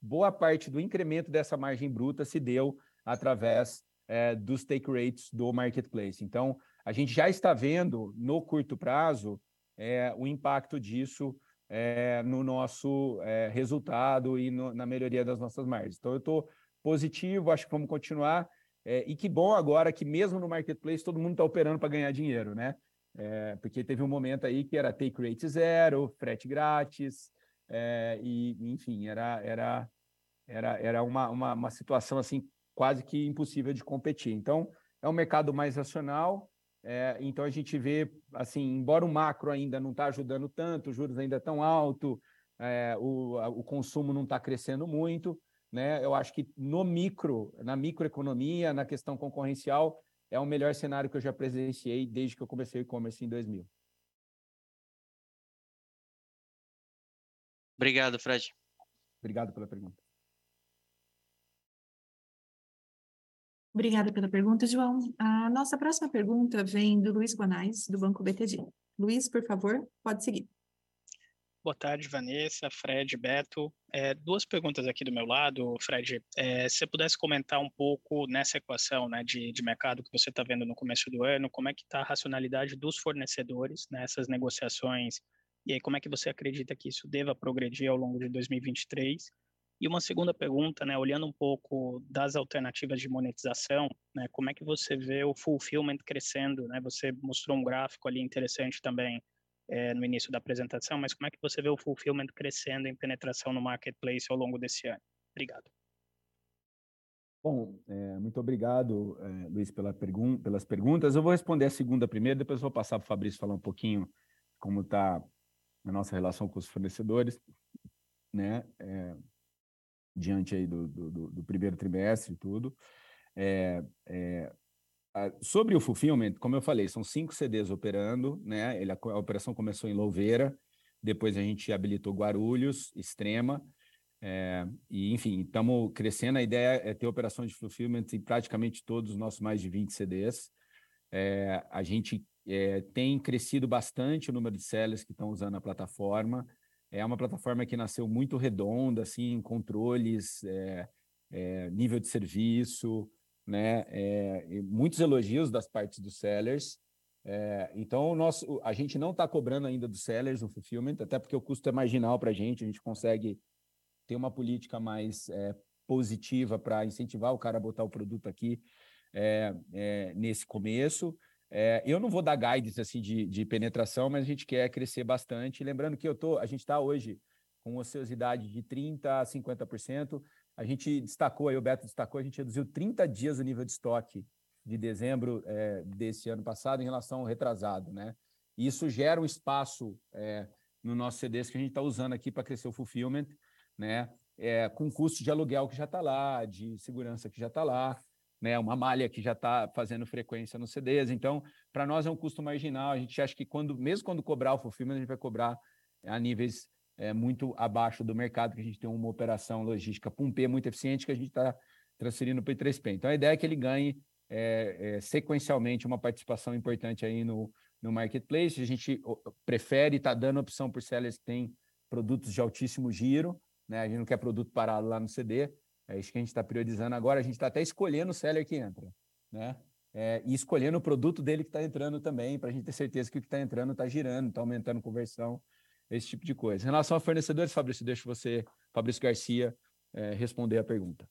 boa parte do incremento dessa margem bruta se deu através é, dos take rates do marketplace. Então, a gente já está vendo, no curto prazo, é, o impacto disso é, no nosso é, resultado e no, na melhoria das nossas margens. Então, eu estou positivo, acho que vamos continuar. É, e que bom agora que mesmo no marketplace todo mundo está operando para ganhar dinheiro, né? É, porque teve um momento aí que era take rate zero, frete grátis, é, e enfim, era, era, era, era uma, uma, uma situação assim quase que impossível de competir. Então, é um mercado mais racional, é, então a gente vê, assim, embora o macro ainda não está ajudando tanto, os juros ainda estão altos, é, o, a, o consumo não está crescendo muito, né? Eu acho que no micro, na microeconomia, na questão concorrencial, é o melhor cenário que eu já presenciei desde que eu comecei o e-commerce em dois mil. Obrigado, Fred. Obrigado pela pergunta. Obrigada pela pergunta, João. A nossa próxima pergunta vem do Luiz Guanais, do Banco B T G. Luiz, por favor, pode seguir. Boa tarde, Vanessa, Fred, Beto. É, duas perguntas aqui do meu lado, Fred. É, se você pudesse comentar um pouco nessa equação, né, de, de mercado que você está vendo no começo do ano, como é que está a racionalidade dos fornecedores nessas negociações, e aí como é que você acredita que isso deva progredir ao longo de dois mil e vinte e três? E uma segunda pergunta, né, olhando um pouco das alternativas de monetização, né, como é que você vê o fulfillment crescendo, né? Você mostrou um gráfico ali interessante também, É, no início da apresentação, mas como é que você vê o fulfillment crescendo em penetração no marketplace ao longo desse ano? Obrigado. Bom, é, muito obrigado, é, Luiz, pela pergun pelas perguntas. Eu vou responder a segunda primeiro, depois eu vou passar para o Fabrício falar um pouquinho como está a nossa relação com os fornecedores, né, é, diante aí do, do, do primeiro trimestre e tudo. É, é, a, sobre o fulfillment, como eu falei, são cinco C Ds operando, né? Ele, a, a operação começou em Louveira, depois a gente habilitou Guarulhos, Extrema, é, e enfim, estamos crescendo. A ideia é ter operações de fulfillment em praticamente todos os nossos mais de vinte C Ds. É, a gente é, tem crescido bastante o número de sellers que estão usando a plataforma. É uma plataforma que nasceu muito redonda, assim, controles, é, é, nível de serviço, né? É, muitos elogios das partes dos sellers. É, então, o nosso, a gente não está cobrando ainda dos sellers o fulfillment, até porque o custo é marginal para a gente, a gente consegue ter uma política mais é, positiva para incentivar o cara a botar o produto aqui é, é, nesse começo. É, eu não vou dar guides assim, de, de penetração, mas a gente quer crescer bastante. Lembrando que eu tô, a gente está hoje com ociosidade de trinta por cento a cinquenta por cento. A gente destacou, aí o Beto destacou, a gente reduziu trinta dias o nível de estoque de dezembro é, desse ano passado em relação ao retrasado, né? E isso gera um espaço é, no nosso C Ds que a gente está usando aqui para crescer o fulfillment, né? É, com custo de aluguel que já está lá, de segurança que já está lá, né? Uma malha que já está fazendo frequência nos C Ds. Então, para nós é um custo marginal. A gente acha que quando, mesmo quando cobrar o fulfillment, a gente vai cobrar a níveis é, muito abaixo do mercado, que a gente tem uma operação logística P um P muito eficiente que a gente está transferindo para o I três P. Então, a ideia é que ele ganhe é, é, sequencialmente uma participação importante aí no, no marketplace. A gente prefere estar tá dando opção por sellers que têm produtos de altíssimo giro, né? A gente não quer produto parado lá no C D. É isso que a gente está priorizando agora. A gente está até escolhendo o seller que entra, né? É, e escolhendo o produto dele que está entrando também, para a gente ter certeza que o que está entrando está girando, está aumentando conversão, esse tipo de coisa. Em relação a fornecedores, Fabrício, deixo você, Fabrício Garcia, é, responder a pergunta.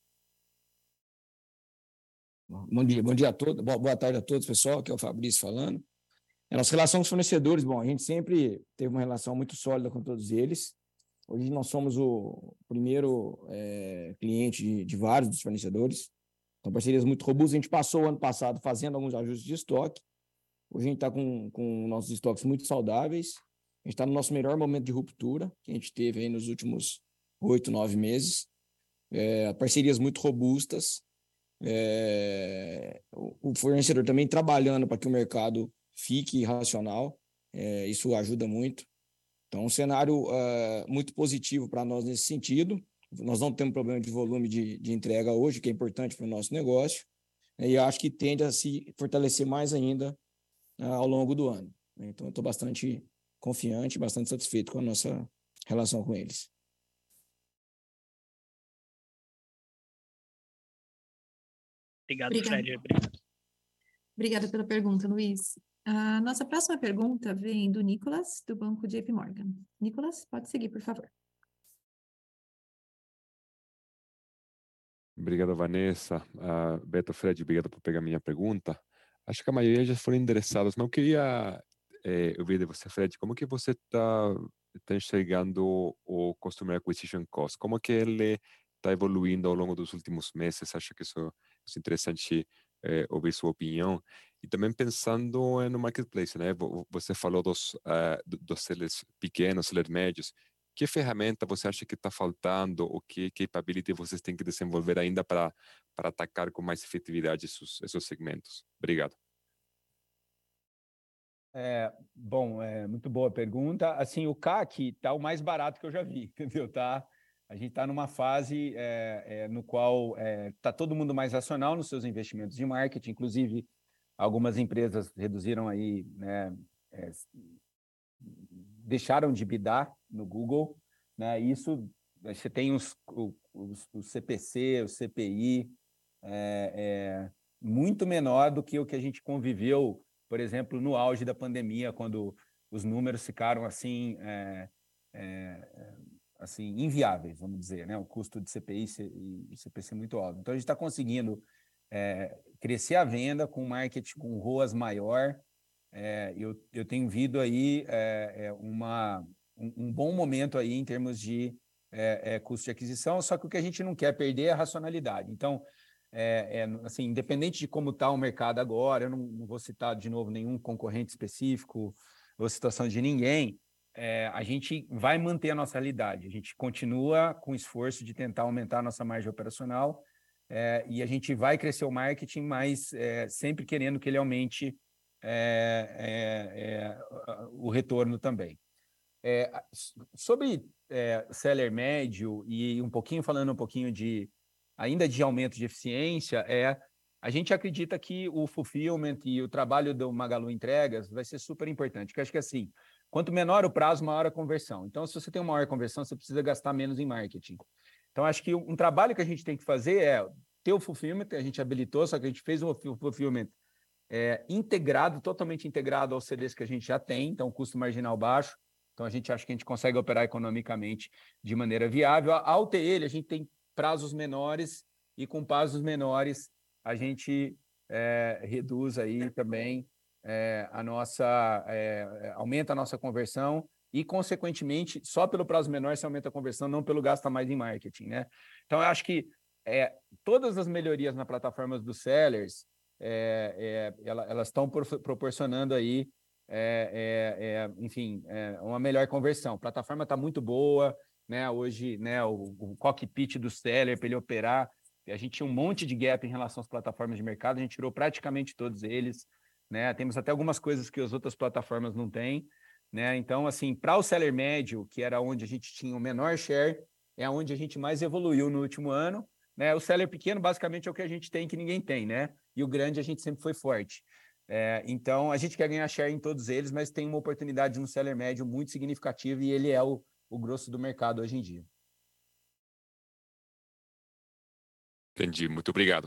Bom dia, bom dia a todos, boa tarde a todos, pessoal, aqui é o Fabrício falando. A nossa relação com os fornecedores, bom, a gente sempre teve uma relação muito sólida com todos eles. Hoje nós somos o primeiro é, cliente de, de vários dos fornecedores. São parcerias muito robustas. A gente passou o ano passado fazendo alguns ajustes de estoque. Hoje a gente está com, com nossos estoques muito saudáveis. A gente está no nosso melhor momento de ruptura que a gente teve aí nos últimos oito, nove meses. É, parcerias muito robustas. É, o, o fornecedor também trabalhando para que o mercado fique racional. É, isso ajuda muito. Então, um cenário uh, muito positivo para nós nesse sentido. Nós não temos problema de volume de, de entrega hoje, que é importante para o nosso negócio, e acho que tende a se fortalecer mais ainda uh, ao longo do ano. Então, eu estou bastante confiante, bastante satisfeito com a nossa relação com eles. Obrigado, Obrigada. Fred. Obrigado. Obrigada pela pergunta, Luiz. A nossa próxima pergunta vem do Nicolas, do Banco J P Morgan. Nicolas, pode seguir, por favor. Obrigado, Vanessa. Uh, Beto, Fred, obrigado por pegar minha pergunta. Acho que a maioria já foram endereçadas, mas eu queria é, ouvir de você, Fred, como que você está tá enxergando o Customer Acquisition Cost? Como que ele está evoluindo ao longo dos últimos meses? Acho que isso é interessante é, ouvir sua opinião. E também pensando no marketplace, né? Você falou dos, uh, dos sellers pequenos, sellers médios. Que ferramenta você acha que está faltando ou que capability vocês têm que desenvolver ainda para para atacar com mais efetividade esses, esses segmentos? Obrigado. É, bom, é muito boa pergunta. Assim, o C A C está o mais barato que eu já vi, entendeu? Tá? A gente está numa fase é, é, no qual está é, todo mundo mais racional nos seus investimentos de marketing. Inclusive, algumas empresas reduziram aí, né, é, deixaram de bidar no Google, né? Isso, você tem os, os, os C P C, o C P I, é, é, muito menor do que o que a gente conviveu, por exemplo, no auge da pandemia, quando os números ficaram assim, é, é, assim inviáveis, vamos dizer, né? O custo de C P I e C P C muito alto. Então, a gente está conseguindo é, crescer a venda com marketing com R O A S maior. É, eu, eu tenho visto aí é, é uma, um, um bom momento aí em termos de é, é, custo de aquisição, só que o que a gente não quer perder é a racionalidade. Então, é, é, assim, independente de como está o mercado agora, eu não, não vou citar de novo nenhum concorrente específico ou situação de ninguém, é, a gente vai manter a nossa realidade, a gente continua com o esforço de tentar aumentar a nossa margem operacional é, e a gente vai crescer o marketing, mas é, sempre querendo que ele aumente É, é, é, o retorno também. É, sobre é, seller médio e um pouquinho falando um pouquinho de ainda de aumento de eficiência, é a gente acredita que o fulfillment e o trabalho do Magalu Entregas vai ser super importante, porque acho que assim, quanto menor o prazo, maior a conversão. Então, se você tem uma maior conversão, você precisa gastar menos em marketing. Então, acho que um trabalho que a gente tem que fazer é ter o fulfillment, a gente habilitou, só que a gente fez o fulfillment É, integrado, totalmente integrado aos C Ds que a gente já tem, então custo marginal baixo, então a gente acha que a gente consegue operar economicamente de maneira viável. Ao ter ele, a gente tem prazos menores e com prazos menores a gente é, reduz aí também é, a nossa, é, aumenta a nossa conversão e, consequentemente, só pelo prazo menor se aumenta a conversão, não pelo gasto a mais em marketing, né? Então, eu acho que é, todas as melhorias na plataforma dos sellers É, é, elas estão proporcionando aí, é, é, é, enfim, é, uma melhor conversão. A plataforma está muito boa, né? Hoje, né, o, o cockpit do seller para ele operar, a gente tinha um monte de gap em relação às plataformas de mercado, a gente tirou praticamente todos eles, né? Temos até algumas coisas que as outras plataformas não têm, né? Então, assim, para o seller médio, que era onde a gente tinha o menor share, é onde a gente mais evoluiu no último ano. Né? O seller pequeno, basicamente, é o que a gente tem que ninguém tem, né? E o grande, a gente sempre foi forte. É, então, a gente quer ganhar share em todos eles, mas tem uma oportunidade no seller médio muito significativa e ele é o, o grosso do mercado hoje em dia. Entendi, muito obrigado.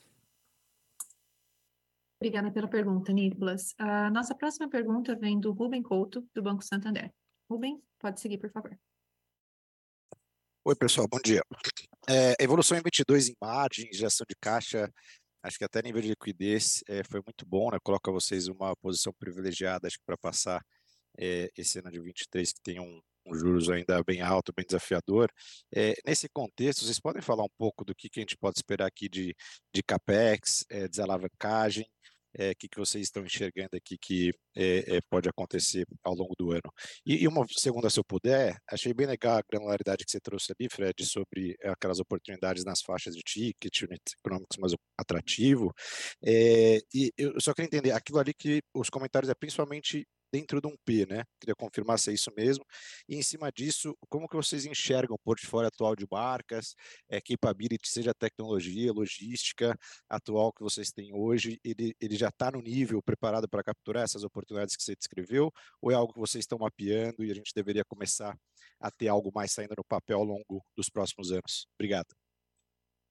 Obrigada pela pergunta, Nicolas. A nossa próxima pergunta vem do Ruben Couto, do Banco Santander. Ruben, pode seguir, por favor. Oi, pessoal, bom dia. É, evolução em vinte e dois em margem, geração de caixa, acho que até nível de liquidez é, foi muito bom, né? Coloca vocês uma posição privilegiada, acho que para passar é, esse ano de vinte e três, que tem um, um juros ainda bem alto, bem desafiador. É, nesse contexto, vocês podem falar um pouco do que, que a gente pode esperar aqui de, de CAPEX, é, desalavancagem, o é, que, que vocês estão enxergando aqui que é, é, pode acontecer ao longo do ano. E, e uma segunda, se eu puder, achei bem legal a granularidade que você trouxe ali, Fred, sobre aquelas oportunidades nas faixas de ticket, econômicos mais atrativo. É, e eu só queria entender, aquilo ali que os comentários é principalmente dentro de um P, né? Queria confirmar se é isso mesmo. E em cima disso, como que vocês enxergam o portfólio atual de marcas, é, capability, seja tecnologia, logística atual que vocês têm hoje, ele, ele já está no nível preparado para capturar essas oportunidades que você descreveu, ou é algo que vocês estão mapeando e a gente deveria começar a ter algo mais saindo no papel ao longo dos próximos anos? Obrigado.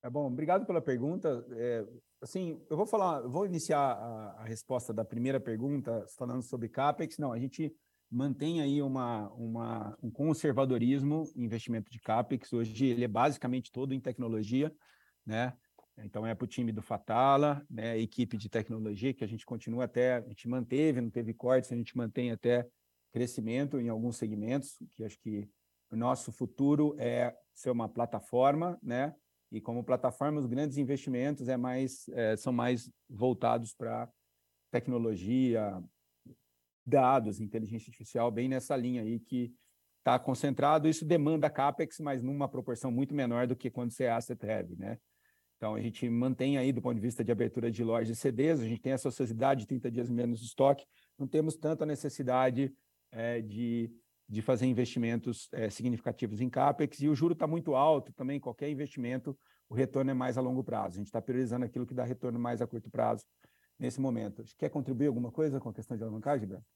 É bom, obrigado pela pergunta. É, assim, eu vou falar, eu vou iniciar a, a resposta da primeira pergunta falando sobre CAPEX. Não, a gente mantém aí uma, uma, um conservadorismo em investimento de CAPEX. Hoje ele é basicamente todo em tecnologia, né? Então é para o time do Fatala, né? A equipe de tecnologia que a gente continua até, a gente manteve, não teve cortes, a gente mantém até crescimento em alguns segmentos, que acho que o nosso futuro é ser uma plataforma, né? E como plataforma, os grandes investimentos é mais, é, são mais voltados para tecnologia, dados, inteligência artificial, bem nessa linha aí que está concentrado. Isso demanda CAPEX, mas numa proporção muito menor do que quando você é asset heavy, né? Então, a gente mantém aí, do ponto de vista de abertura de lojas de C Ds, a gente tem essa sociedade de trinta dias menos de estoque, não temos tanta necessidade é, de, de fazer investimentos é, significativos em CAPEX, e o juro está muito alto também, qualquer investimento, o retorno é mais a longo prazo. A gente está priorizando aquilo que dá retorno mais a curto prazo nesse momento. Quer contribuir alguma coisa com a questão de alavancagem, Beto?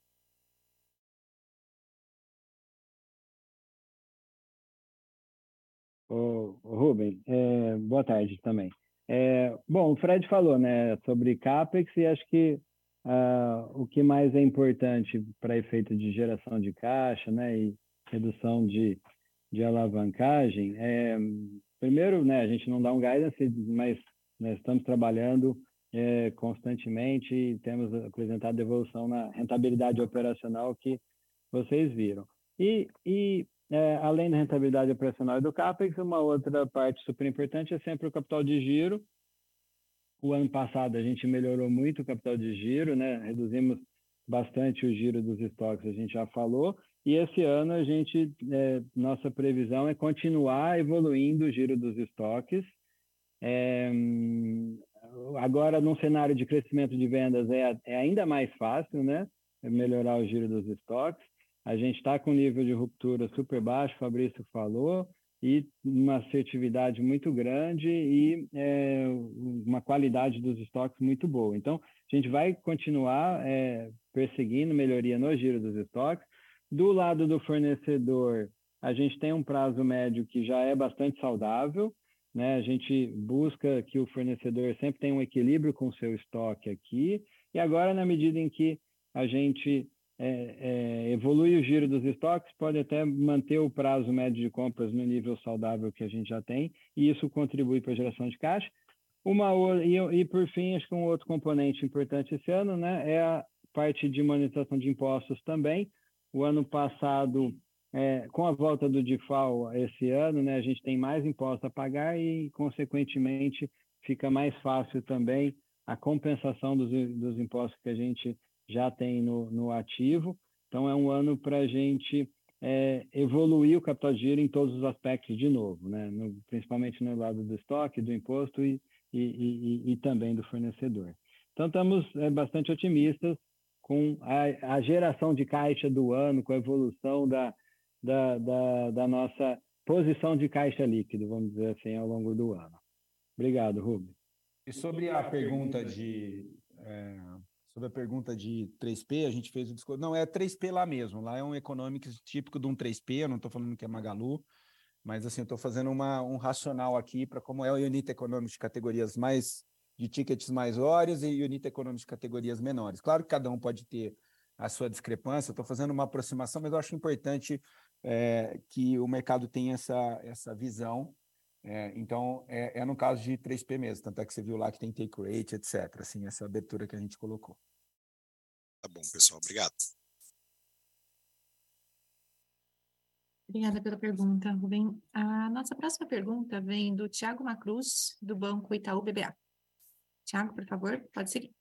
Ô, ô, Rubem, é, boa tarde também. É, bom, o Fred falou, né, sobre CAPEX, e acho que ah, o que mais é importante para efeito de geração de caixa, né, e redução de, de alavancagem, é, primeiro, né, a gente não dá um guidance, mas nós estamos trabalhando é, constantemente e temos apresentado evolução na rentabilidade operacional que vocês viram. E, e é, além da rentabilidade operacional e do CAPEX, uma outra parte super importante é sempre o capital de giro. O ano passado a gente melhorou muito o capital de giro, né? Reduzimos bastante o giro dos estoques, a gente já falou. E esse ano a gente, é, nossa previsão é continuar evoluindo o giro dos estoques. É, agora, num cenário de crescimento de vendas, é, é ainda mais fácil, né? Melhorar o giro dos estoques. A gente está com um nível de ruptura super baixo, o Fabrício falou, e uma assertividade muito grande e é, uma qualidade dos estoques muito boa. Então, a gente vai continuar é, perseguindo melhoria no giro dos estoques. Do lado do fornecedor, a gente tem um prazo médio que já é bastante saudável, né? A gente busca que o fornecedor sempre tenha um equilíbrio com o seu estoque aqui, e agora, na medida em que a gente é, é, evolui o giro dos estoques, pode até manter o prazo médio de compras no nível saudável que a gente já tem, e isso contribui para a geração de caixa. Uma, e, e, por fim, acho que um outro componente importante esse ano, né, é a parte de monetização de impostos também. O ano passado, é, com a volta do D I F A L esse ano, né, a gente tem mais impostos a pagar e, consequentemente, fica mais fácil também a compensação dos, dos impostos que a gente já tem no, no ativo. Então, é um ano para a gente é, evoluir o capital de giro em todos os aspectos de novo, né? No, principalmente no lado do estoque, do imposto e, e, e, e também do fornecedor. Então, estamos é, bastante otimistas com a, a geração de caixa do ano, com a evolução da, da, da, da nossa posição de caixa líquido, vamos dizer assim, ao longo do ano. Obrigado, Rubens. E sobre a pergunta de... É... Sobre a pergunta de três P, a gente fez o discurso. Não, é três P lá mesmo. Lá é um economics típico de um três P. Eu não estou falando que é Magalu, mas assim, eu estou fazendo uma, um racional aqui para como é o unit economics de categorias mais de tickets maiores e unit economics de categorias menores. Claro que cada um pode ter a sua discrepância. Estou fazendo uma aproximação, mas eu acho importante é, que o mercado tenha essa, essa visão. É, então, é, é no caso de três P mesmo, tanto é que você viu lá que tem take rate, etcétera. Assim, essa abertura que a gente colocou. Tá bom, pessoal. Obrigado. Obrigada pela pergunta, Rubem. A nossa próxima pergunta vem do Thiago Macruz, do Banco Itaú B B A. Thiago, por favor, pode seguir.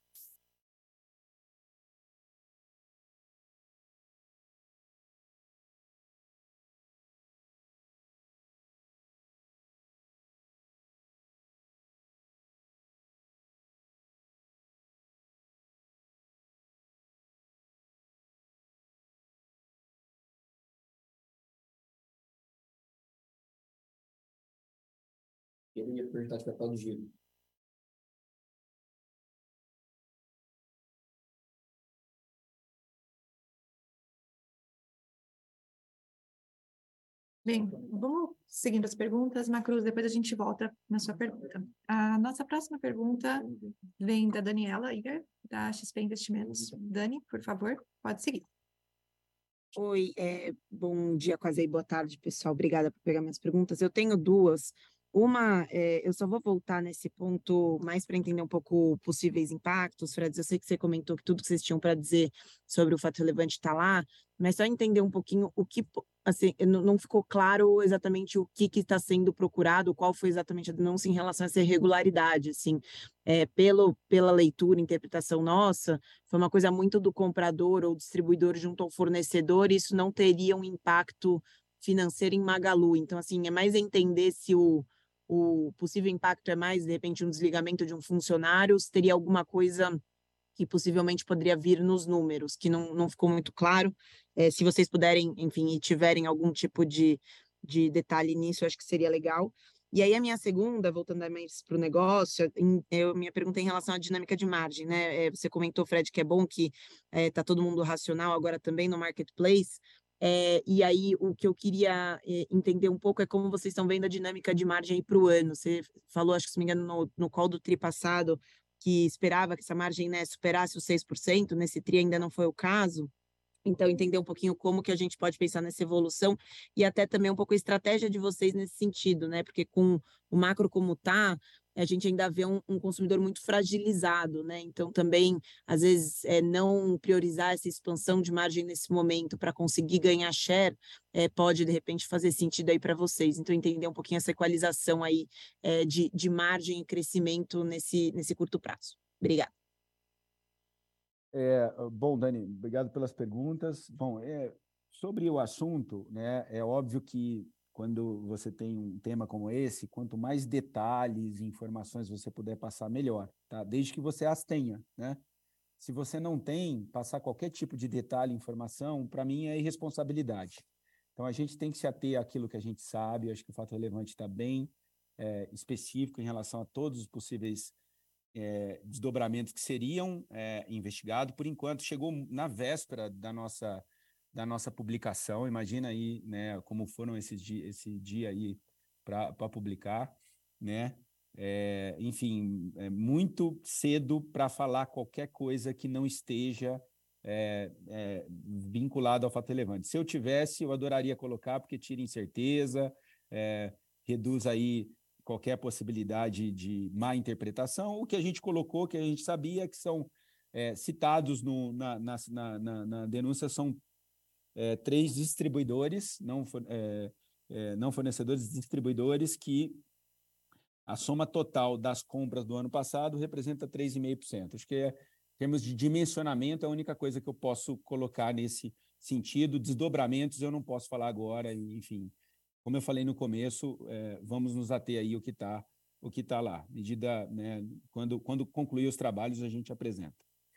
Eu ia perguntar de capital de giro. Bem, vamos seguindo as perguntas, Macruz, depois a gente volta na sua pergunta. A nossa próxima pergunta vem da Daniela Iger, da X P Investimentos. Dani, por favor, pode seguir. Oi, é, bom dia, quase aí, boa tarde, pessoal. Obrigada por pegar minhas perguntas. Eu tenho duas. Uma, é, eu só vou voltar nesse ponto mais para entender um pouco possíveis impactos. Fred, eu sei que você comentou que tudo que vocês tinham para dizer sobre o fato relevante está lá, mas só entender um pouquinho o que, assim, não, não ficou claro exatamente o que que está sendo procurado, qual foi exatamente a denúncia em relação a essa irregularidade, assim, é, pelo, pela leitura, interpretação nossa, foi uma coisa muito do comprador ou distribuidor junto ao fornecedor, e isso não teria um impacto financeiro em Magalu. Então, assim, é mais entender se o o possível impacto é mais, de repente, um desligamento de um funcionário, se teria alguma coisa que possivelmente poderia vir nos números, que não, não ficou muito claro. É, se vocês puderem, enfim, e tiverem algum tipo de, de detalhe nisso, eu acho que seria legal. E aí a minha segunda, voltando mais para o negócio, em, eu, minha pergunta é em relação à dinâmica de margem, né? É, você comentou, Fred, que é bom que está é, todo mundo racional agora também no marketplace. É, e aí, o que eu queria é, entender um pouco é como vocês estão vendo a dinâmica de margem para o ano. Você falou, acho que se não me engano, no, no call do tri passado, que esperava que essa margem, né, superasse os seis por cento, nesse tri ainda não foi o caso. Então, entender um pouquinho como que a gente pode pensar nessa evolução e até também um pouco a estratégia de vocês nesse sentido, né? Porque com o macro como está, a gente ainda vê um, um consumidor muito fragilizado, né? Então, também, às vezes, é, não priorizar essa expansão de margem nesse momento para conseguir ganhar share, é, pode, de repente, fazer sentido aí para vocês. Então, entender um pouquinho essa equalização aí é, de, de margem e crescimento nesse, nesse curto prazo. Obrigada. É, bom, Dani, obrigado pelas perguntas. Bom, é, sobre o assunto, né, é óbvio que quando você tem um tema como esse, quanto mais detalhes e informações você puder passar, melhor, tá? Desde que você as tenha, né? Se você não tem, passar qualquer tipo de detalhe, informação, para mim é irresponsabilidade. Então, a gente tem que se ater àquilo que a gente sabe. Eu acho que o fato relevante está bem é, específico em relação a todos os possíveis É, desdobramentos que seriam é, investigados. Por enquanto, chegou na véspera da nossa, da nossa publicação. Imagina aí, né, como foram esses di esse dia aí para publicar, né? É, enfim, é muito cedo para falar qualquer coisa que não esteja é, é, vinculado ao fato relevante. Se eu tivesse, eu adoraria colocar, porque tira incerteza, é, reduz aí qualquer possibilidade de má interpretação. O que a gente colocou, que a gente sabia que são é, citados no, na, na, na, na denúncia, são é, três distribuidores, não, é, é, não fornecedores, distribuidores, que a soma total das compras do ano passado representa três vírgula cinco por cento. Acho que, é, em termos de dimensionamento, é a única coisa que eu posso colocar nesse sentido. Desdobramentos eu não posso falar agora, enfim. Como eu falei no começo, é, vamos nos ater aí o que está o que tá lá. Medida, né, quando, quando concluir os trabalhos, a gente apresenta.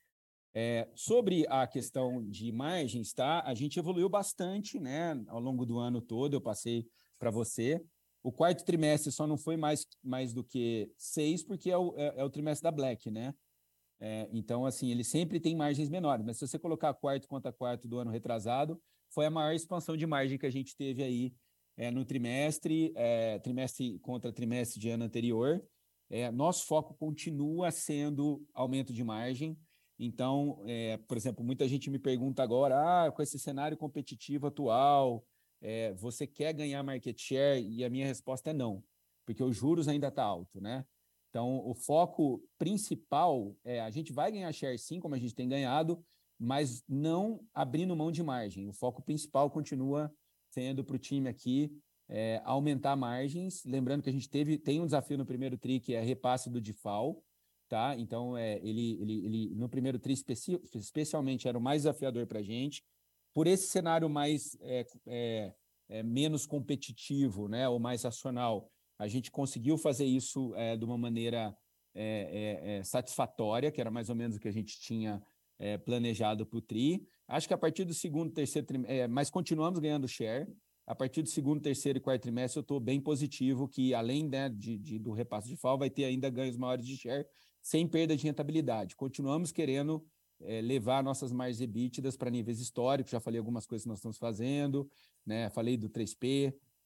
É, sobre a questão de margens, tá? A gente evoluiu bastante, né, ao longo do ano todo. Eu passei para você. O quarto trimestre só não foi mais, mais do que seis, porque é o, é, é o trimestre da Black, né? É, então, assim, ele sempre tem margens menores, mas se você colocar quarto contra quarto do ano retrasado, foi a maior expansão de margem que a gente teve aí é, no trimestre, é, trimestre contra trimestre de ano anterior. É, nosso foco continua sendo aumento de margem. Então, é, por exemplo, muita gente me pergunta agora, ah, com esse cenário competitivo atual, é, você quer ganhar market share? E a minha resposta é não, porque os juros ainda está alto, né? Então, o foco principal é a gente vai ganhar share sim, como a gente tem ganhado, mas não abrindo mão de margem. O foco principal continua sendo para o time aqui é, aumentar margens. Lembrando que a gente teve, tem um desafio no primeiro tri, que é repasse do D I F A L, tá? Então, é, ele, ele, ele, no primeiro tri, especi especialmente, era o mais desafiador para a gente. Por esse cenário mais é, é, é, menos competitivo, né, ou mais racional, a gente conseguiu fazer isso é, de uma maneira é, é, é, satisfatória, que era mais ou menos o que a gente tinha é, planejado para o tri. Acho que a partir do segundo, terceiro trimestre, é, mas continuamos ganhando share. A partir do segundo, terceiro e quarto trimestre, eu estou bem positivo que, além, né, de, de, do repasse de F A L, vai ter ainda ganhos maiores de share, sem perda de rentabilidade. Continuamos querendo é, levar nossas margens ebítidas para níveis históricos. Já falei algumas coisas que nós estamos fazendo, né? Falei do três P,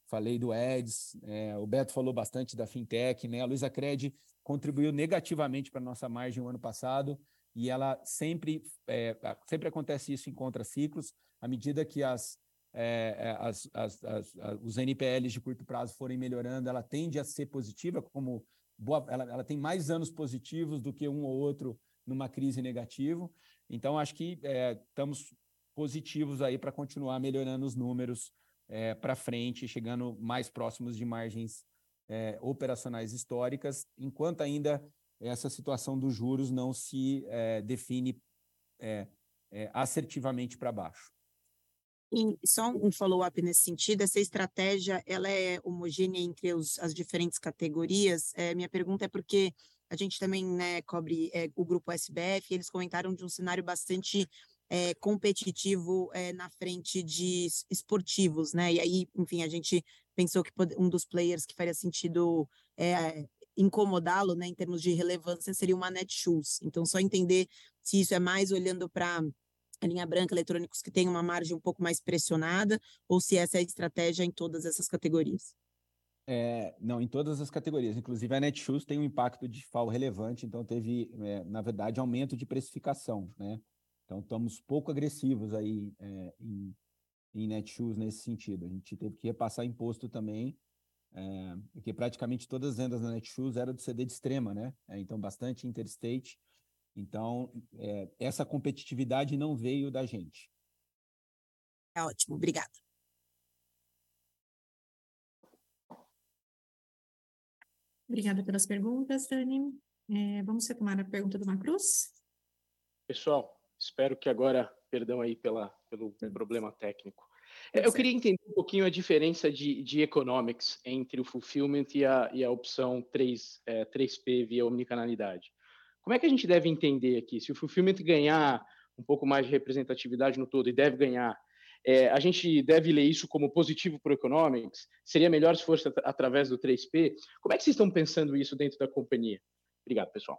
falei do Eds, é, o Beto falou bastante da fintech, né? A Luizacred contribuiu negativamente para a nossa margem no ano passado, e ela sempre, é, sempre acontece isso em contraciclos, à medida que as, é, as, as, as, as, os N P Ls de curto prazo forem melhorando, ela tende a ser positiva, como boa, ela, ela tem mais anos positivos do que um ou outro numa crise negativa. Então, acho que é, estamos positivos aí para continuar melhorando os números é, para frente, chegando mais próximos de margens é, operacionais históricas, enquanto ainda essa situação dos juros não se é, define é, é, assertivamente para baixo. E só um follow-up nesse sentido, essa estratégia, ela é homogênea entre os, as diferentes categorias? É, minha pergunta é porque a gente também, né, cobre é, o grupo S B F, e eles comentaram de um cenário bastante é, competitivo é, na frente de esportivos, né? E aí, enfim, a gente pensou que pode, um dos players que faria sentido é, incomodá-lo, né, em termos de relevância, seria uma Netshoes. Então, só entender se isso é mais olhando para a linha branca, eletrônicos que tem uma margem um pouco mais pressionada, ou se essa é a estratégia em todas essas categorias. É, não, em todas as categorias. Inclusive, a Netshoes tem um impacto de F A O relevante, então teve, é, na verdade, aumento de precificação, né? Então, estamos pouco agressivos aí é, em, em Netshoes nesse sentido. A gente teve que repassar imposto também, é, porque praticamente todas as vendas na Netshoes eram do C D de extrema, né? É, então, bastante interstate. Então, é, essa competitividade não veio da gente. É ótimo, obrigada. Obrigada pelas perguntas, Dani. É, vamos retomar a pergunta do Macruz? Pessoal, espero que agora, perdão aí pela, pelo problema técnico. Eu queria entender um pouquinho a diferença de, de economics entre o fulfillment e a, e a opção três, é, três P via omnicanalidade. Como é que a gente deve entender aqui? Se o fulfillment ganhar um pouco mais de representatividade no todo, e deve ganhar, é, a gente deve ler isso como positivo para o economics? Seria melhor se fosse at- através do três P? Como é que vocês estão pensando isso dentro da companhia? Obrigado, pessoal.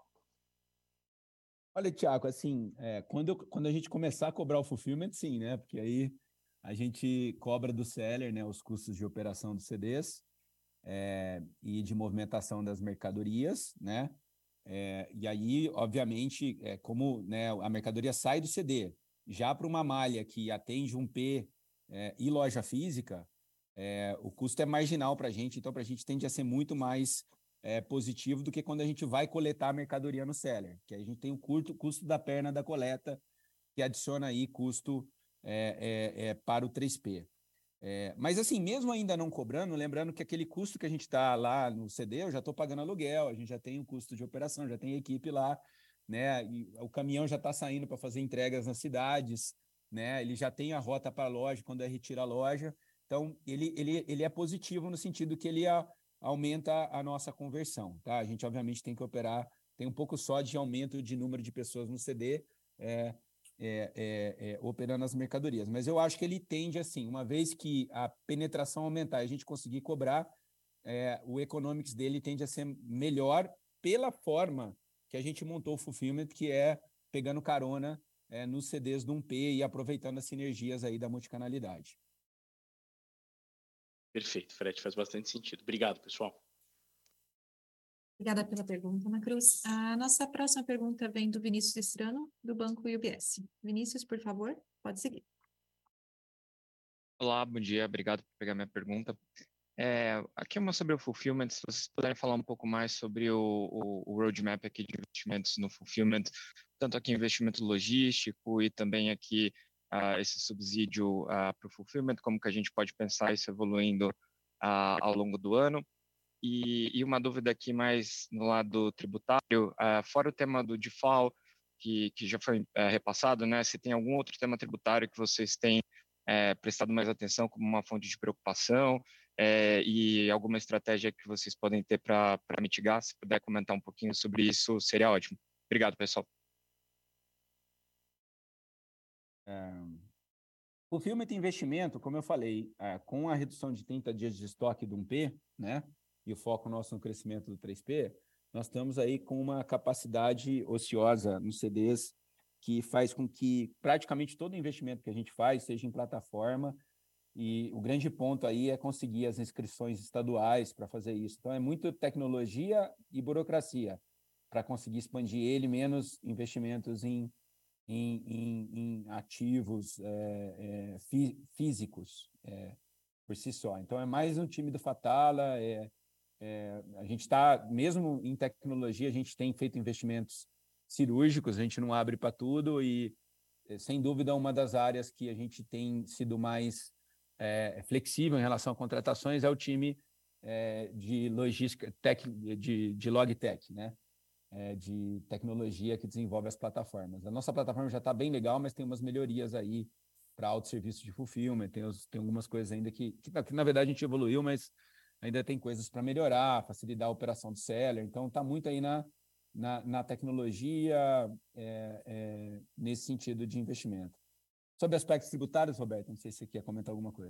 Olha, Thiago, assim, é, quando, eu, quando a gente começar a cobrar o fulfillment, sim, né? Porque aí a gente cobra do seller, né, os custos de operação dos C Ds é, e de movimentação das mercadorias, né? É, e aí, obviamente, é, como né, a mercadoria sai do C D, já para uma malha que atende um P é, e loja física, é, o custo é marginal para a gente, então para a gente tende a ser muito mais é, positivo do que quando a gente vai coletar a mercadoria no seller, que a gente tem o curto, custo da perna da coleta, que adiciona aí custo é, é, é, para o três P. É, mas assim, mesmo ainda não cobrando, lembrando que aquele custo que a gente está lá no C D, eu já estou pagando aluguel, a gente já tem um custo de operação, já tem equipe lá, né? E o caminhão já está saindo para fazer entregas nas cidades, né? Ele já tem a rota para a loja quando é retira a loja. Então, ele, ele, ele é positivo no sentido que ele a, aumenta a nossa conversão, tá? A gente, obviamente, tem que operar, tem um pouco só de aumento de número de pessoas no C D, é, É, é, é, operando as mercadorias. Mas eu acho que ele tende assim, uma vez que a penetração aumentar e a gente conseguir cobrar, é, o economics dele tende a ser melhor pela forma que a gente montou o fulfillment, que é pegando carona é, nos C Ds do um P e aproveitando as sinergias aí da multicanalidade. Perfeito, Fred, faz bastante sentido. Obrigado, pessoal. Obrigada pela pergunta, Ana Cruz. A nossa próxima pergunta vem do Vinícius Estrano, do Banco U B S. Vinícius, por favor, pode seguir. Olá, bom dia, obrigado por pegar minha pergunta. É, aqui é uma sobre o fulfillment, se vocês puderem falar um pouco mais sobre o, o, o roadmap aqui de investimentos no fulfillment, tanto aqui investimento logístico e também aqui uh, esse subsídio uh, para o fulfillment, como que a gente pode pensar isso evoluindo uh, ao longo do ano. E, e uma dúvida aqui mais no lado tributário, uh, fora o tema do D F A O, que, que já foi uh, repassado, né? Se tem algum outro tema tributário que vocês têm uh, prestado mais atenção como uma fonte de preocupação uh, e alguma estratégia que vocês podem ter para mitigar, se puder comentar um pouquinho sobre isso, seria ótimo. Obrigado, pessoal. É, fulfillment e investimento, como eu falei, é, com a redução de trinta dias de estoque do um P, né? E o foco nosso no crescimento do três P, nós estamos aí com uma capacidade ociosa nos C Ds que faz com que praticamente todo investimento que a gente faz seja em plataforma e o grande ponto aí é conseguir as inscrições estaduais para fazer isso. Então, é muito tecnologia e burocracia para conseguir expandir ele, menos investimentos em, em, em, em ativos é, é, fí físicos é, por si só. Então, é mais um time do Fatala. É, é, a gente está, mesmo em tecnologia, a gente tem feito investimentos cirúrgicos, a gente não abre para tudo e, sem dúvida, uma das áreas que a gente tem sido mais é, flexível em relação a contratações é o time é, de logística, tech, de, de logtech, né? É, de tecnologia que desenvolve as plataformas. A nossa plataforma já está bem legal, mas tem umas melhorias aí para autosserviço de fulfillment, tem, os, tem algumas coisas ainda que, que, que, na verdade, a gente evoluiu, mas ainda tem coisas para melhorar, facilitar a operação do seller. Então, está muito aí na, na, na tecnologia, é, é, nesse sentido de investimento. Sobre aspectos tributários, Roberto, não sei se você quer comentar alguma coisa.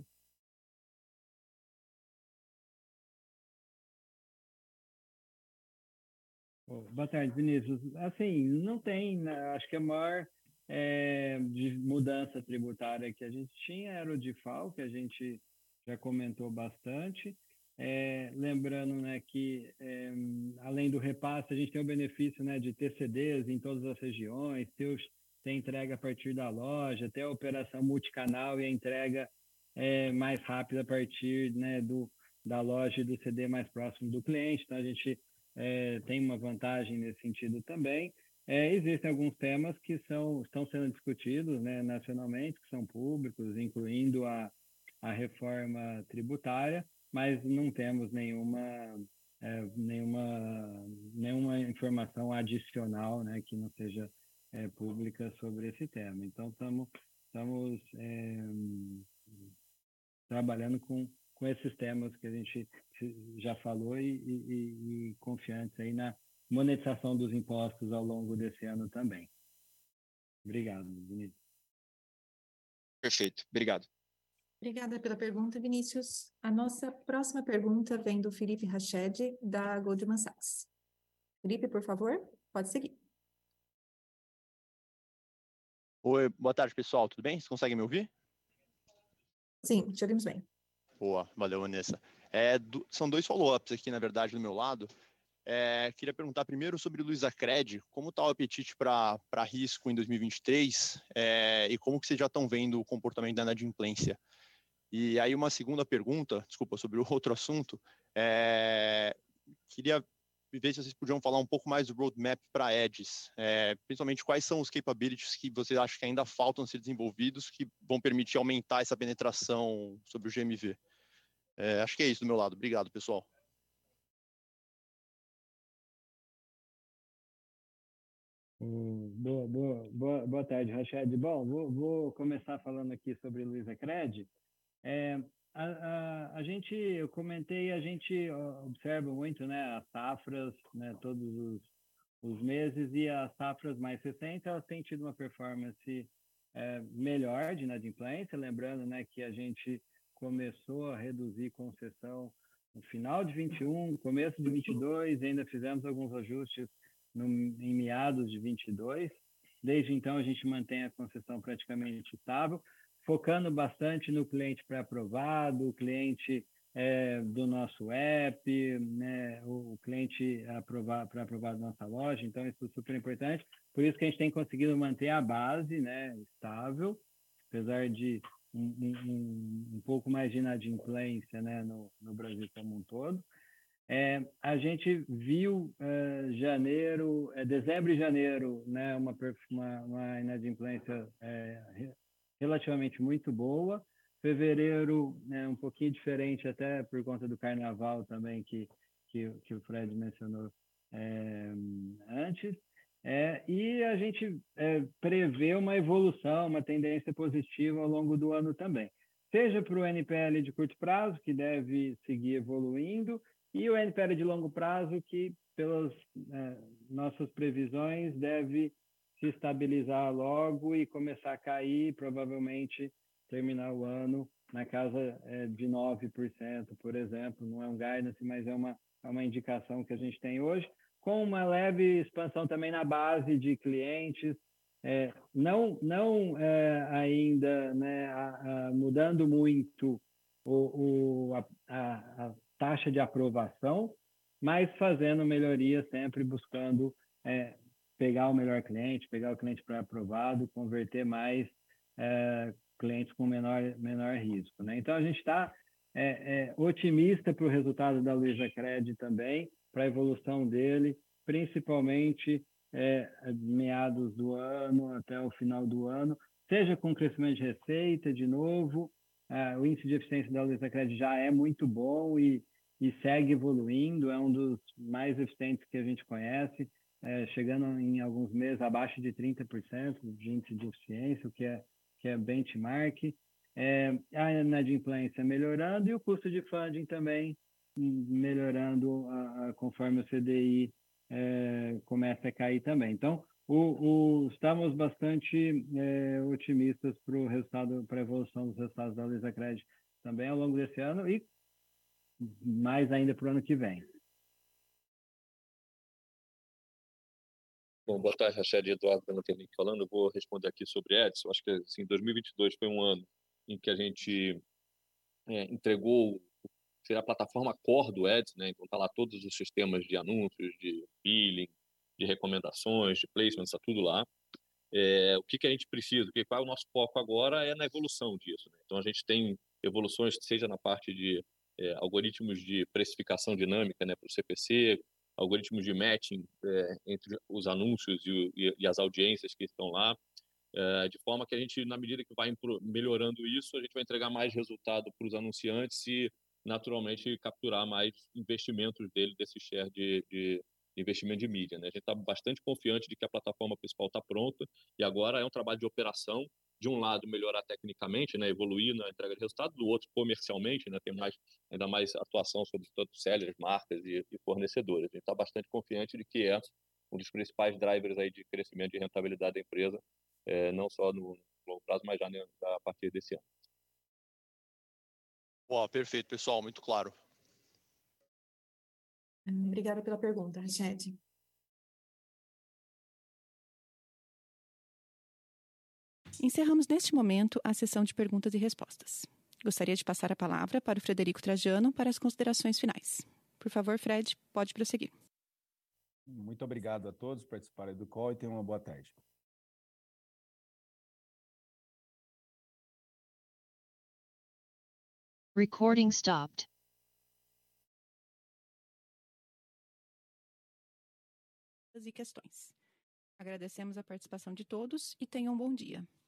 Boa tarde, Vinícius. Assim, não tem, né? Acho que a maior é, de mudança tributária que a gente tinha era o D I F A L, que a gente já comentou bastante. É, lembrando, né, que é, além do repasse, a gente tem o benefício, né, de ter C Ds em todas as regiões, ter, os, ter entrega a partir da loja, ter a operação multicanal e a entrega é, mais rápida a partir, né, do, da loja e do C D mais próximo do cliente. Então, a gente é, tem uma vantagem nesse sentido também. É, existem alguns temas que são, estão sendo discutidos, né, nacionalmente, que são públicos, incluindo a, a reforma tributária, mas não temos nenhuma, é, nenhuma, nenhuma informação adicional, né, que não seja é, pública sobre esse tema. Então, tamo, estamos é, trabalhando com, com esses temas que a gente já falou e, e, e confiantes aí na monetização dos impostos ao longo desse ano também. Obrigado, Vinícius. Perfeito, obrigado. Obrigada pela pergunta, Vinícius. A nossa próxima pergunta vem do Felipe Rached, da Goldman Sachs. Felipe, por favor, pode seguir. Oi, boa tarde, pessoal. Tudo bem? Vocês conseguem me ouvir? Sim, te ouvimos bem. Boa, valeu, Vanessa. É, do, são dois follow-ups aqui, na verdade, do meu lado. É, queria perguntar primeiro sobre o Luizacred, como está o apetite para risco em dois mil e vinte e três é, e como que vocês já estão vendo o comportamento da inadimplência. E aí uma segunda pergunta, desculpa, sobre o outro assunto, é, queria ver se vocês podiam falar um pouco mais do roadmap para Edges, é, principalmente quais são os capabilities que vocês acham que ainda faltam ser desenvolvidos que vão permitir aumentar essa penetração sobre o G M V. É, acho que é isso do meu lado. Obrigado, pessoal. Boa, boa, boa, boa tarde, Rached. Bom, vou, vou começar falando aqui sobre Luizacred. É, a, a, a gente, eu comentei, a gente observa muito, né, as safras, né, todos os, os meses, e as safras mais recentes, elas têm tido uma performance é, melhor de inadimplência, lembrando, né, que a gente começou a reduzir concessão no final de vinte e um, começo de vinte e dois, e ainda fizemos alguns ajustes no, em meados de vinte e dois. Desde então, a gente mantém a concessão praticamente estável, focando bastante no cliente pré-aprovado, o cliente é, do nosso app, né, o cliente pré-aprovado da nossa loja. Então, isso é super importante. Por isso que a gente tem conseguido manter a base, né, estável, apesar de um, um, um pouco mais de inadimplência, né, no, no Brasil como um todo. É, a gente viu é, janeiro, é, dezembro e janeiro, né, uma, uma, uma inadimplência é, relativamente muito boa. Fevereiro, né, um pouquinho diferente, até por conta do carnaval também, que, que, que o Fred mencionou é, antes. É, e a gente é, prevê uma evolução, uma tendência positiva ao longo do ano também. Seja para o N P L de curto prazo, que deve seguir evoluindo, e o N P L de longo prazo, que, pelas é, nossas previsões, deve se estabilizar logo e começar a cair, provavelmente terminar o ano na casa é, de nove por cento, por exemplo. Não é um guidance, mas é uma, é uma indicação que a gente tem hoje, com uma leve expansão também na base de clientes, é, não, não é, ainda, né, a, a, mudando muito o, o, a, a, a taxa de aprovação, mas fazendo melhoria sempre, buscando é, pegar o melhor cliente, pegar o cliente pré-aprovado, converter mais é, clientes com menor, menor risco, né? Então, a gente está é, é, otimista para o resultado da Luizacred também, para a evolução dele, principalmente é, meados do ano até o final do ano, seja com crescimento de receita, de novo, é, o índice de eficiência da Luizacred já é muito bom e, e segue evoluindo, é um dos mais eficientes que a gente conhece, é, chegando em alguns meses abaixo de trinta por cento de índice de eficiência, o que é, que é benchmark. É, a inadimplência melhorando e o custo de funding também melhorando a, a, conforme o C D I é, começa a cair também. Então, o, o, estamos bastante é, otimistas para o resultado, para a evolução dos resultados da Luizacred também ao longo desse ano e mais ainda para o ano que vem. Bom, boa tarde, Rachel, Eduardo Bernatini falando. Eu vou responder aqui sobre Edson. Acho que assim, dois mil e vinte e dois foi um ano em que a gente é, entregou seria a plataforma core do Ads, né? Então tá lá todos os sistemas de anúncios, de billing, de recomendações, de placements, está tudo lá. É, o que, que a gente precisa? Porque qual é o nosso foco agora é na evolução disso, né? Então a gente tem evoluções, seja na parte de é, algoritmos de precificação dinâmica, né, para o C P C, algoritmos de matching é, entre os anúncios e, e, e as audiências que estão lá, é, de forma que a gente, na medida que vai melhorando isso, a gente vai entregar mais resultado para os anunciantes e naturalmente capturar mais investimentos dele desse share de, de investimento de mídia, né? A gente está bastante confiante de que a plataforma principal está pronta e agora é um trabalho de operação, de um lado melhorar tecnicamente, né, evoluir na entrega de resultado, do outro comercialmente, né, tem mais ainda mais atuação sobre tanto sellers, marcas e, e fornecedores. A gente está bastante confiante de que é um dos principais drivers aí de crescimento e rentabilidade da empresa, é, não só no longo prazo, mas já a partir desse ano. Boa, perfeito, pessoal, muito claro. Obrigada pela pergunta, Rachel. Encerramos neste momento a sessão de perguntas e respostas. Gostaria de passar a palavra para o Frederico Trajano para as considerações finais. Por favor, Fred, pode prosseguir. Muito obrigado a todos por participarem do call e tenham uma boa tarde. Recording stopped. E questões. Agradecemos a participação de todos e tenham um bom dia.